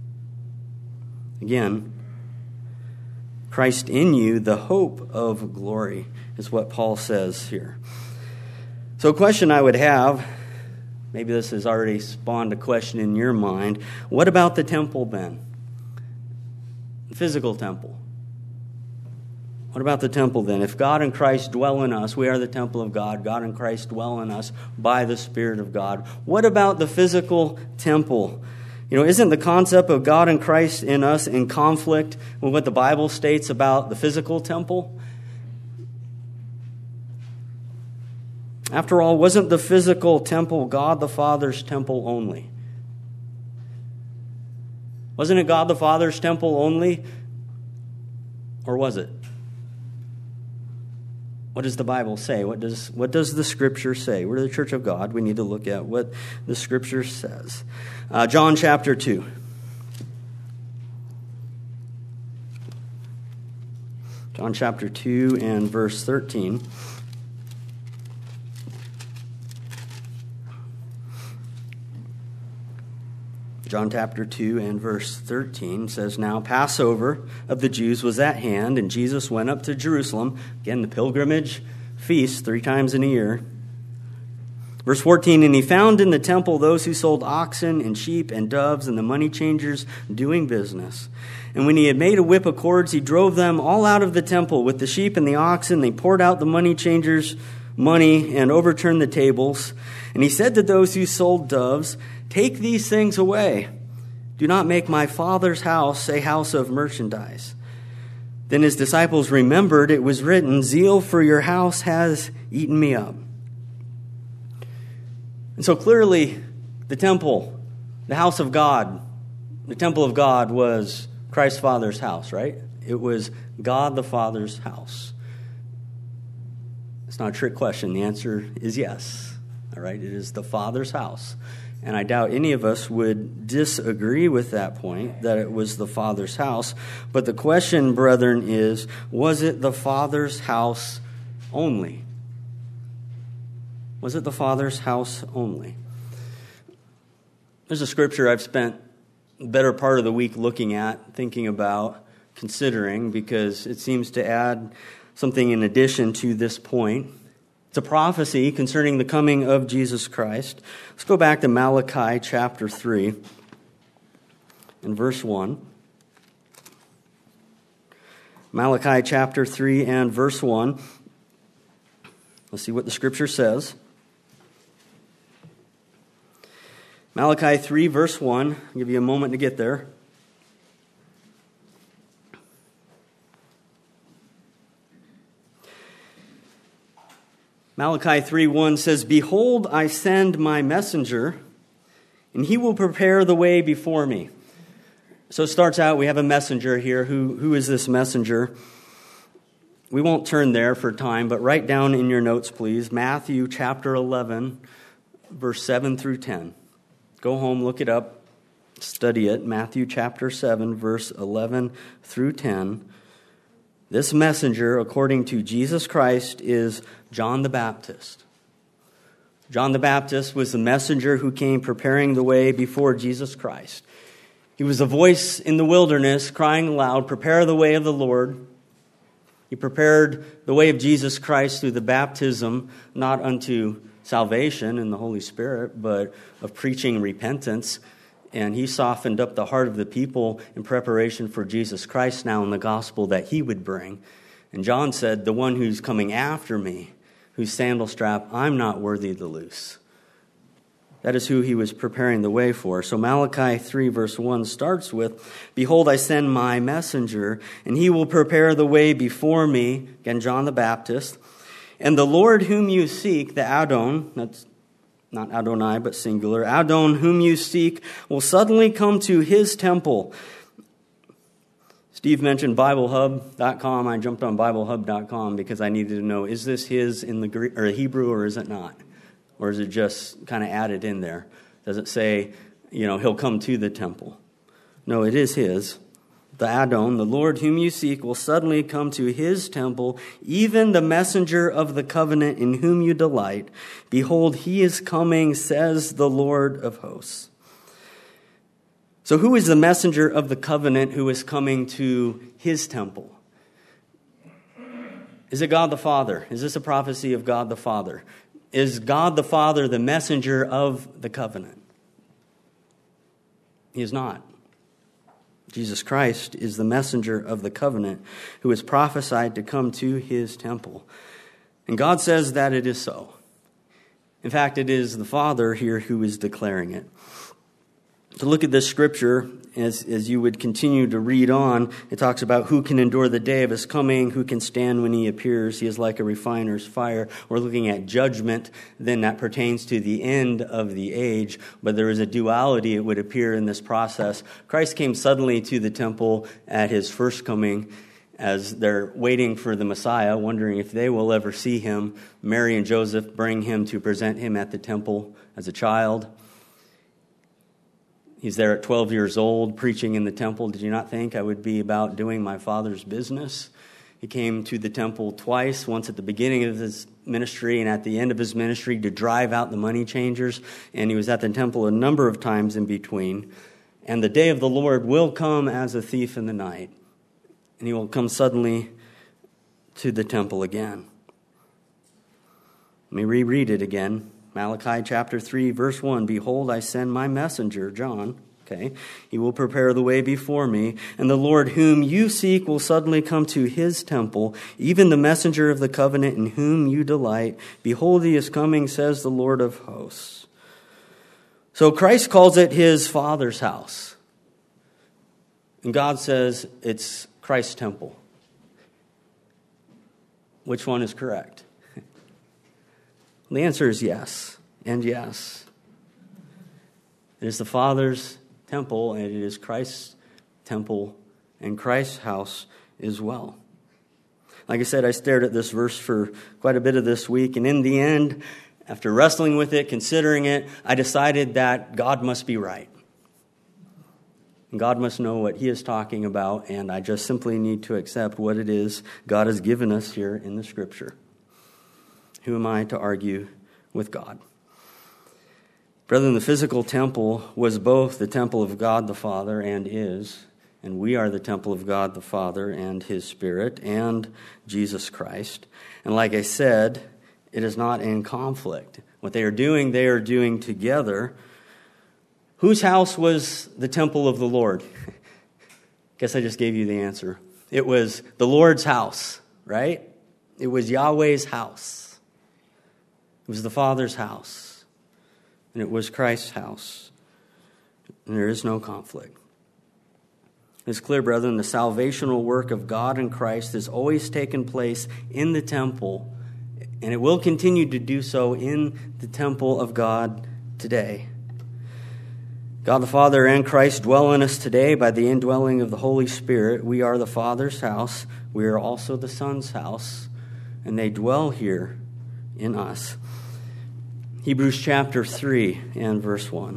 Again, Christ in you, the hope of glory, is what Paul says here. So a question I would have Maybe this has already spawned a question in your mind. What about the temple then? The physical temple. What about the temple then? If God and Christ dwell in us, we are the temple of God. God and Christ dwell in us by the Spirit of God. What about the physical temple? You know, isn't the concept of God and Christ in us in conflict with what the Bible states about the physical temple? After all, wasn't the physical temple God the Father's temple only? Wasn't it God the Father's temple only? Or was it? What does the Bible say? What does what does the Scripture say? We're the Church of God. We need to look at what the Scripture says. Uh, John chapter two. John chapter two and verse thirteen. John chapter two and verse thirteen says, "Now Passover of the Jews was at hand, and Jesus went up to Jerusalem." Again, the pilgrimage feast three times in a year. Verse fourteen, "And he found in the temple those who sold oxen and sheep and doves and the money changers doing business. And when he had made a whip of cords, he drove them all out of the temple with the sheep and the oxen. They poured out the money changers' money and overturned the tables. And he said to those who sold doves, 'Take these things away. Do not make my Father's house a house of merchandise.' Then his disciples remembered it was written, 'Zeal for your house has eaten me up.'" And so clearly, the temple, the house of God, the temple of God was Christ's Father's house, right? It was God the Father's house. It's not a trick question. The answer is yes. All right, it is the Father's house. And I doubt any of us would disagree with that point, that it was the Father's house. But the question, brethren, is, was it the Father's house only? Was it the Father's house only? There's a scripture I've spent the better part of the week looking at, thinking about, considering, because it seems to add something in addition to this point. It's a prophecy concerning the coming of Jesus Christ. Let's go back to Malachi chapter three and verse one. Malachi chapter three and verse one. Let's see what the scripture says. Malachi three, verse one. I'll give you a moment to get there. Malachi three one says, "Behold, I send my messenger, and he will prepare the way before me." So it starts out, we have a messenger here. Who, who is this messenger? We won't turn there for time, but write down in your notes, please, Matthew chapter eleven, verse seven through ten. Go home, look it up, study it. Matthew chapter seven, verse eleven through ten. This messenger, according to Jesus Christ, is John the Baptist. John the Baptist was the messenger who came preparing the way before Jesus Christ. He was a voice in the wilderness crying aloud, "Prepare the way of the Lord." He prepared the way of Jesus Christ through the baptism, not unto salvation in the Holy Spirit, but of preaching repentance. And he softened up the heart of the people in preparation for Jesus Christ now in the gospel that he would bring. And John said, "The one who's coming after me, whose sandal strap I'm not worthy to loose." That is who he was preparing the way for. So Malachi three verse one starts with, "Behold, I send my messenger, and he will prepare the way before me." Again, John the Baptist. "And the Lord whom you seek," the Adon, that's not Adonai, but singular, "Adon whom you seek will suddenly come to his temple." Steve mentioned Bible Hub dot com. I jumped on Bible Hub dot com because I needed to know, is this his in the Greek or Hebrew, or is it not? Or is it just kind of added in there? Does it say, you know, he'll come to the temple? No, it is his. The Adon, the Lord whom you seek, will suddenly come to his temple, even the messenger of the covenant in whom you delight. Behold, he is coming, says the Lord of hosts. So who is the messenger of the covenant who is coming to his temple? Is it God the Father? Is this a prophecy of God the Father? Is God the Father the messenger of the covenant? He is not. Jesus Christ is the messenger of the covenant who is prophesied to come to his temple. And God says that it is so. In fact, it is the Father here who is declaring it. To look at this scripture, as, as you would continue to read on, it talks about who can endure the day of his coming, who can stand when he appears. He is like a refiner's fire. We're looking at judgment, then that pertains to the end of the age. But there is a duality, it would appear, in this process. Christ came suddenly to the temple at his first coming, as they're waiting for the Messiah, wondering if they will ever see him. Mary and Joseph bring him to present him at the temple as a child. He's there at twelve years old, preaching in the temple. Did you not think I would be about doing my Father's business? He came to the temple twice, once at the beginning of his ministry and at the end of his ministry to drive out the money changers. And he was at the temple a number of times in between. And the day of the Lord will come as a thief in the night. And he will come suddenly to the temple again. Let me reread it again. Malachi chapter three, verse one, Behold, I send my messenger, John. Okay, he will prepare the way before me, and the Lord whom you seek will suddenly come to his temple, even the messenger of the covenant in whom you delight. Behold, he is coming, says the Lord of hosts. So Christ calls it his Father's house. And God says it's Christ's temple. Which one is correct? The answer is yes, and yes. It is the Father's temple, and it is Christ's temple, and Christ's house as well. Like I said, I stared at this verse for quite a bit of this week, and in the end, after wrestling with it, considering it, I decided that God must be right. And God must know what he is talking about, and I just simply need to accept what it is God has given us here in the Scripture. Who am I to argue with God? Brethren, the physical temple was both the temple of God the Father and is, and we are the temple of God the Father and his Spirit and Jesus Christ. And like I said, it is not in conflict. What they are doing, they are doing together. Whose house was the temple of the Lord? Guess I just gave you the answer. It was the Lord's house, right? It was Yahweh's house. It was the Father's house, and it was Christ's house, and there is no conflict. It's clear, brethren, the salvational work of God in Christ has always taken place in the temple, and it will continue to do so in the temple of God today. God the Father and Christ dwell in us today by the indwelling of the Holy Spirit. We are the Father's house. We are also the Son's house, and they dwell here in us. Hebrews chapter three and verse one.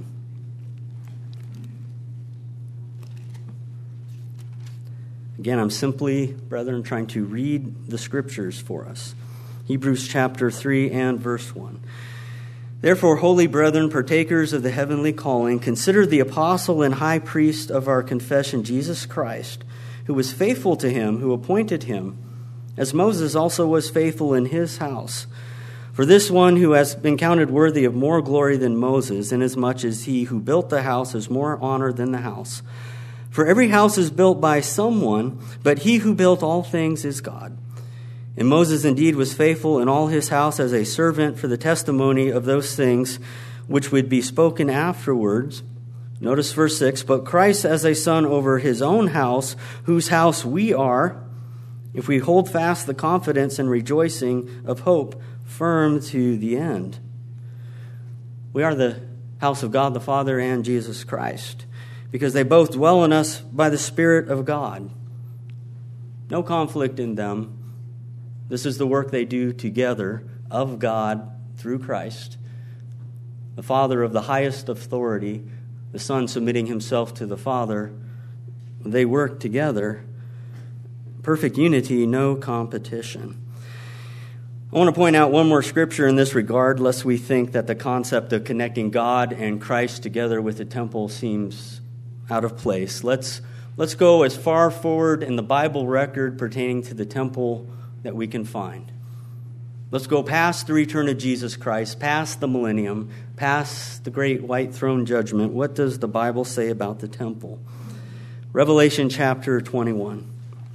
Again, I'm simply, brethren, trying to read the Scriptures for us. Hebrews chapter three and verse one. Therefore, holy brethren, partakers of the heavenly calling, consider the apostle and high priest of our confession, Jesus Christ, who was faithful to him who appointed him, as Moses also was faithful in his house. For this one who has been counted worthy of more glory than Moses, inasmuch as he who built the house has more honor than the house. For every house is built by someone, but he who built all things is God. And Moses indeed was faithful in all his house as a servant for the testimony of those things which would be spoken afterwards. Notice verse six, but Christ as a son over his own house, whose house we are, if we hold fast the confidence and rejoicing of hope firm to the end. We are the house of God the Father and Jesus Christ, because they both dwell in us by the Spirit of God. No conflict in them. This is the work they do together of God through Christ, the Father of the highest authority, the Son submitting himself to the Father. They work together. Perfect unity, no competition. I want to point out one more scripture in this regard, lest we think that the concept of connecting God and Christ together with the temple seems out of place. Let's, let's go as far forward in the Bible record pertaining to the temple that we can find. Let's go past the return of Jesus Christ, past the millennium, past the great white throne judgment. What does the Bible say about the temple? Revelation chapter twenty-one.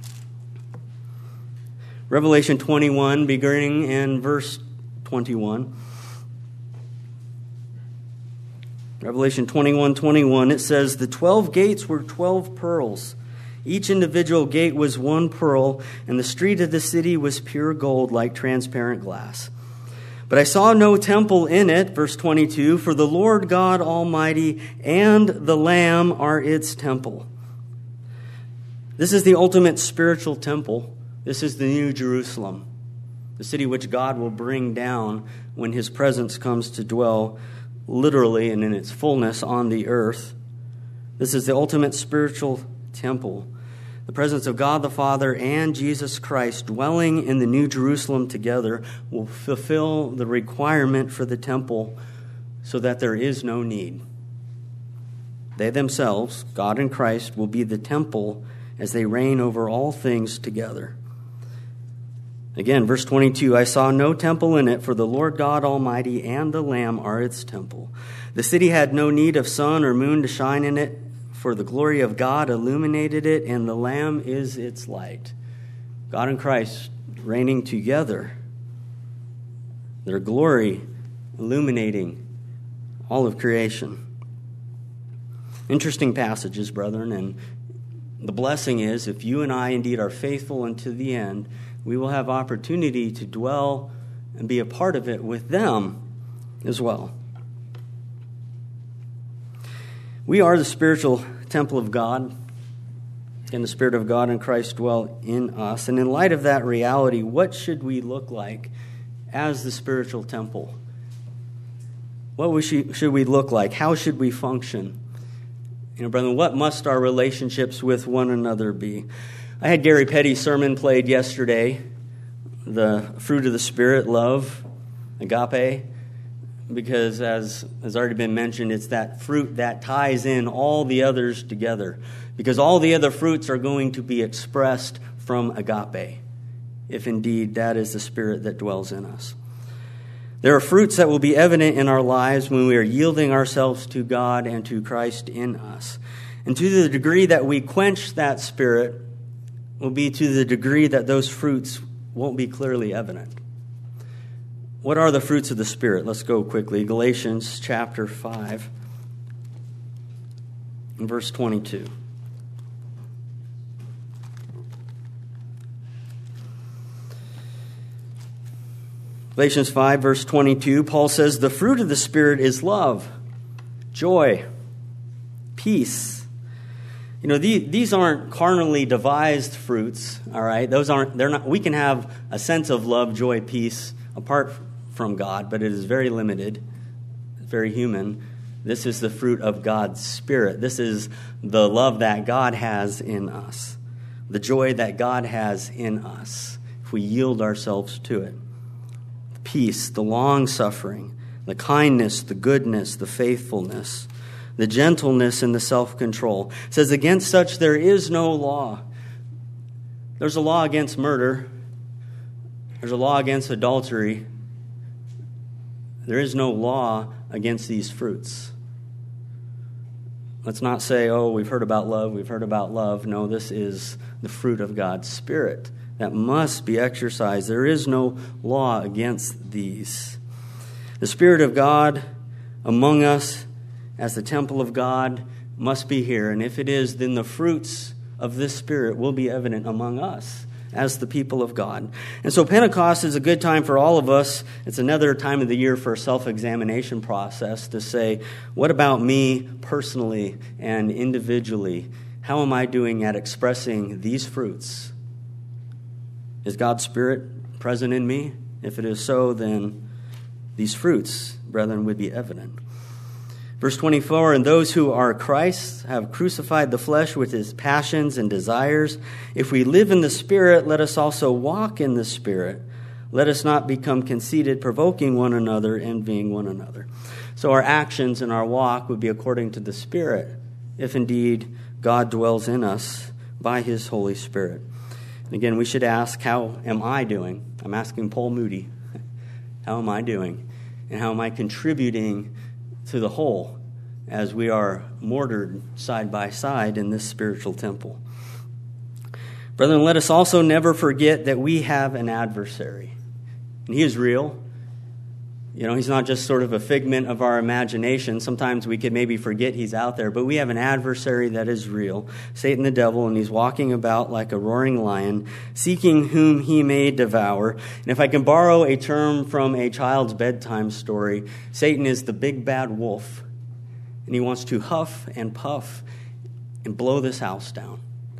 Revelation twenty-one, beginning in verse twenty-one. Revelation twenty-one, twenty-one, it says, "The twelve gates were twelve pearls. Each individual gate was one pearl, and the street of the city was pure gold like transparent glass. But I saw no temple in it," verse twenty-two, "for the Lord God Almighty and the Lamb are its temple." This is the ultimate spiritual temple. This is the New Jerusalem, the city which God will bring down when his presence comes to dwell literally and in its fullness on the earth. This is the ultimate spiritual temple. The presence of God the Father and Jesus Christ dwelling in the New Jerusalem together will fulfill the requirement for the temple so that there is no need. They themselves, God and Christ, will be the temple as they reign over all things together. Again, verse twenty-two, "I saw no temple in it, for the Lord God Almighty and the Lamb are its temple. The city had no need of sun or moon to shine in it, for the glory of God illuminated it, and the Lamb is its light." God and Christ reigning together, their glory illuminating all of creation. Interesting passages, brethren, and the blessing is, if you and I indeed are faithful unto the end, we will have opportunity to dwell and be a part of it with them as well. We are the spiritual temple of God, and the Spirit of God and Christ dwell in us. And in light of that reality, what should we look like as the spiritual temple? What should we look like? How should we function? You know, brethren, what must our relationships with one another be? I had Gary Petty's sermon played yesterday, the fruit of the Spirit, love, agape, because as has already been mentioned, it's that fruit that ties in all the others together, because all the other fruits are going to be expressed from agape, if indeed that is the Spirit that dwells in us. There are fruits that will be evident in our lives when we are yielding ourselves to God and to Christ in us. And to the degree that we quench that Spirit will be to the degree that those fruits won't be clearly evident. What are the fruits of the Spirit? Let's go quickly. Galatians chapter five, and verse twenty-two. Galatians five, verse twenty-two, Paul says, "The fruit of the Spirit is love, joy, peace." You know, these, these aren't carnally devised fruits, all right? Those aren't, they're not, we can have a sense of love, joy, peace apart from God, but it is very limited, very human. This is the fruit of God's Spirit. This is the love that God has in us, the joy that God has in us, if we yield ourselves to it. The peace, the long-suffering, the kindness, the goodness, the faithfulness, the gentleness, and the self-control. It says, against such there is no law. There's a law against murder. There's a law against adultery. There is no law against these fruits. Let's not say, oh, we've heard about love, we've heard about love. No, this is the fruit of God's Spirit that must be exercised. There is no law against these. The Spirit of God among us as the temple of God must be here. And if it is, then the fruits of this Spirit will be evident among us as the people of God. And so Pentecost is a good time for all of us. It's another time of the year for a self-examination process to say, what about me personally and individually? How am I doing at expressing these fruits? Is God's Spirit present in me? If it is so, then these fruits, brethren, would be evident. Verse twenty-four, and those who are Christ's have crucified the flesh with its passions and desires. If we live in the Spirit, let us also walk in the Spirit. Let us not become conceited, provoking one another, envying one another. So our actions and our walk would be according to the Spirit, if indeed God dwells in us by His Holy Spirit. And again, we should ask, how am I doing? I'm asking Paul Moody. How am I doing? And how am I contributing to the whole as we are mortared side by side in this spiritual temple? Brethren, let us also never forget that we have an adversary. And he is real. You know, he's not just sort of a figment of our imagination. Sometimes we could maybe forget he's out there, but we have an adversary that is real, Satan the devil, and he's walking about like a roaring lion, seeking whom he may devour. And if I can borrow a term from a child's bedtime story, Satan is the big bad wolf, and he wants to huff and puff and blow this house down.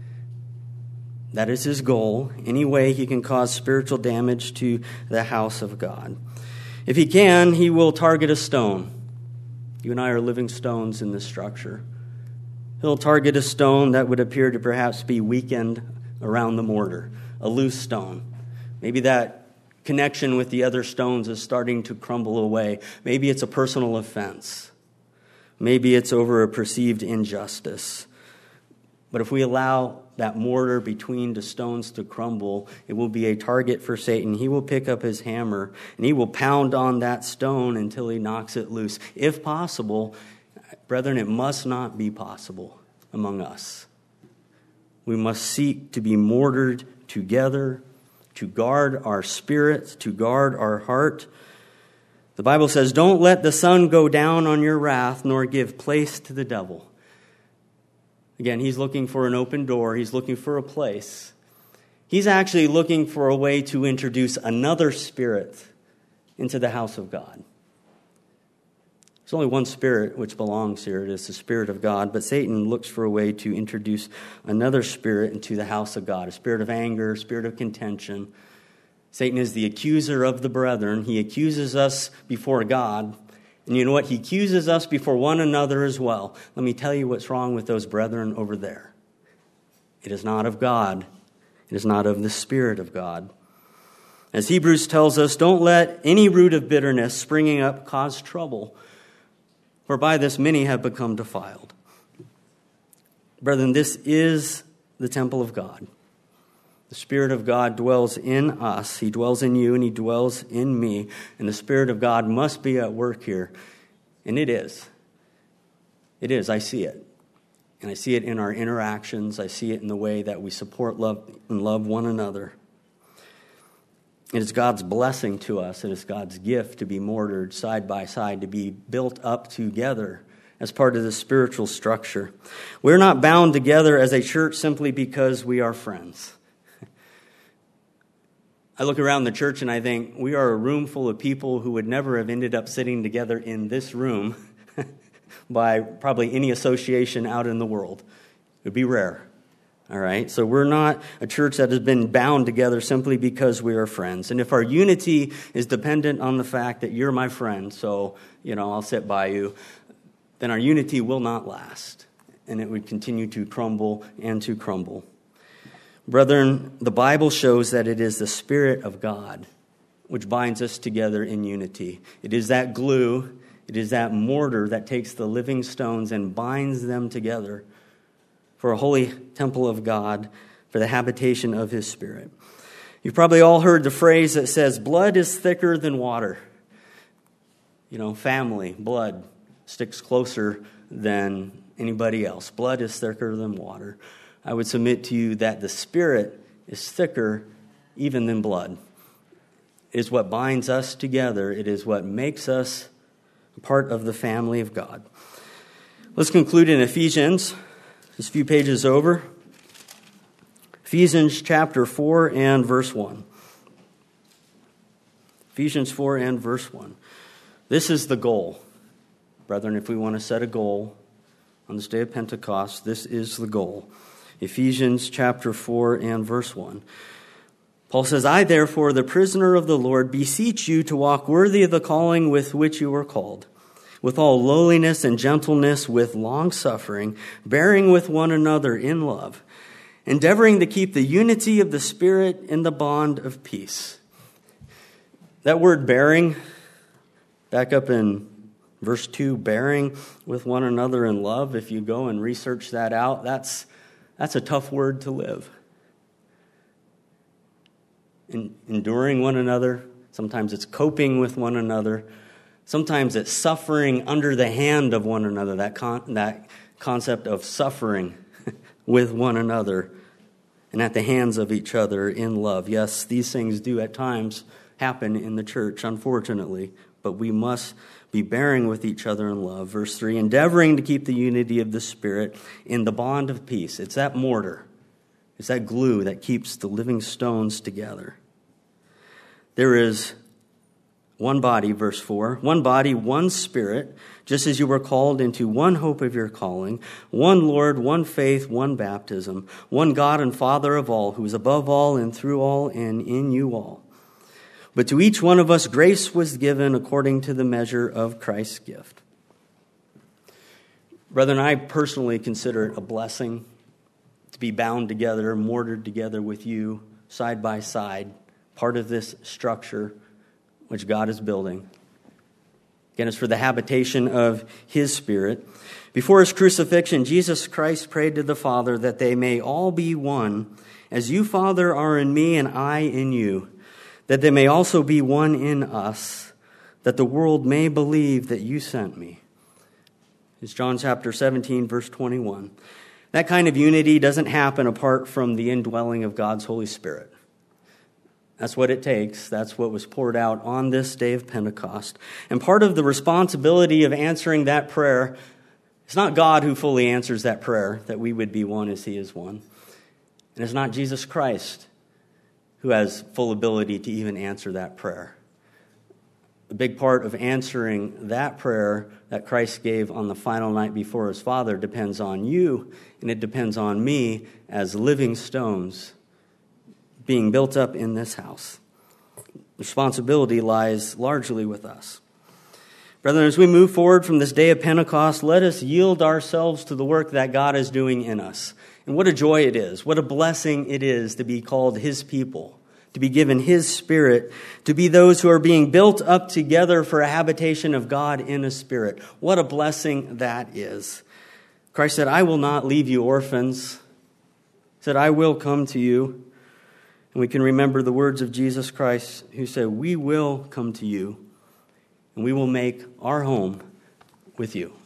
That is his goal. Any way he can cause spiritual damage to the house of God. If he can, he will target a stone. You and I are living stones in this structure. He'll target a stone that would appear to perhaps be weakened around the mortar, a loose stone. Maybe that connection with the other stones is starting to crumble away. Maybe it's a personal offense. Maybe it's over a perceived injustice. But if we allow that mortar between the stones to crumble, it will be a target for Satan. He will pick up his hammer and he will pound on that stone until he knocks it loose. If possible, brethren, it must not be possible among us. We must seek to be mortared together, to guard our spirit, to guard our heart. The Bible says, "Don't let the sun go down on your wrath, nor give place to the devil." Again, he's looking for an open door. He's looking for a place. He's actually looking for a way to introduce another spirit into the house of God. There's only one spirit which belongs here. It is the Spirit of God. But Satan looks for a way to introduce another spirit into the house of God, a spirit of anger, a spirit of contention. Satan is the accuser of the brethren. He accuses us before God. And you know what? He accuses us before one another as well. Let me tell you what's wrong with those brethren over there. It is not of God. It is not of the Spirit of God. As Hebrews tells us, don't let any root of bitterness springing up cause trouble, for by this many have become defiled. Brethren, this is the temple of God. The Spirit of God dwells in us. He dwells in you and he dwells in me. And the Spirit of God must be at work here. And it is. It is. I see it. And I see it in our interactions. I see it in the way that we support love and love one another. It is God's blessing to us. It is God's gift to be mortared side by side, to be built up together as part of the spiritual structure. We're not bound together as a church simply because we are friends. I look around the church and I think we are a room full of people who would never have ended up sitting together in this room by probably any association out in the world. It would be rare. All right? So we're not a church that has been bound together simply because we are friends. And if our unity is dependent on the fact that you're my friend, so, you know, I'll sit by you, then our unity will not last. And it would continue to crumble and to crumble. Brethren, the Bible shows that it is the Spirit of God which binds us together in unity. It is that glue, it is that mortar that takes the living stones and binds them together for a holy temple of God, for the habitation of His Spirit. You've probably all heard the phrase that says, blood is thicker than water. You know, family, blood sticks closer than anybody else. Blood is thicker than water. I would submit to you that the Spirit is thicker even than blood. It is what binds us together. It is what makes us part of the family of God. Let's conclude in Ephesians, just a few pages over. Ephesians chapter four and verse one. Ephesians four and verse one. This is the goal. Brethren, if we want to set a goal on this day of Pentecost, this is the goal. Ephesians chapter four and verse one. Paul says, I therefore, the prisoner of the Lord, beseech you to walk worthy of the calling with which you were called, with all lowliness and gentleness, with long-suffering, bearing with one another in love, endeavoring to keep the unity of the Spirit in the bond of peace. That word bearing, back up in verse two, bearing with one another in love, if you go and research that out, that's That's a tough word to live. En- enduring one another, Sometimes it's coping with one another. Sometimes it's suffering under the hand of one another, that con- that concept of suffering with one another and at the hands of each other in love. Yes, these things do at times happen in the church, unfortunately, but we must be bearing with each other in love. Verse three, endeavoring to keep the unity of the Spirit in the bond of peace. It's that mortar. It's that glue that keeps the living stones together. There is one body, verse four, one body, one Spirit, just as you were called into one hope of your calling, one Lord, one faith, one baptism, one God and Father of all, who is above all and through all and in you all. But to each one of us grace was given according to the measure of Christ's gift. Brethren, I personally consider it a blessing to be bound together, mortared together with you, side by side, part of this structure which God is building. Again, it's for the habitation of His Spirit. Before His crucifixion, Jesus Christ prayed to the Father that they may all be one, as you, Father, are in me and I in you, that they may also be one in us, that the world may believe that you sent me. It's John chapter seventeen, verse twenty-one. That kind of unity doesn't happen apart from the indwelling of God's Holy Spirit. That's what it takes. That's what was poured out on this day of Pentecost. And part of the responsibility of answering that prayer, it's not God who fully answers that prayer, that we would be one as He is one. And it's not Jesus Christ who has full ability to even answer that prayer. A big part of answering that prayer that Christ gave on the final night before His Father depends on you, and it depends on me as living stones being built up in this house. Responsibility lies largely with us. Brethren, as we move forward from this day of Pentecost, let us yield ourselves to the work that God is doing in us. And what a joy it is, what a blessing it is to be called His people, to be given His Spirit, to be those who are being built up together for a habitation of God in a Spirit. What a blessing that is. Christ said, I will not leave you orphans. He said, I will come to you. And we can remember the words of Jesus Christ who said, we will come to you and we will make our home with you.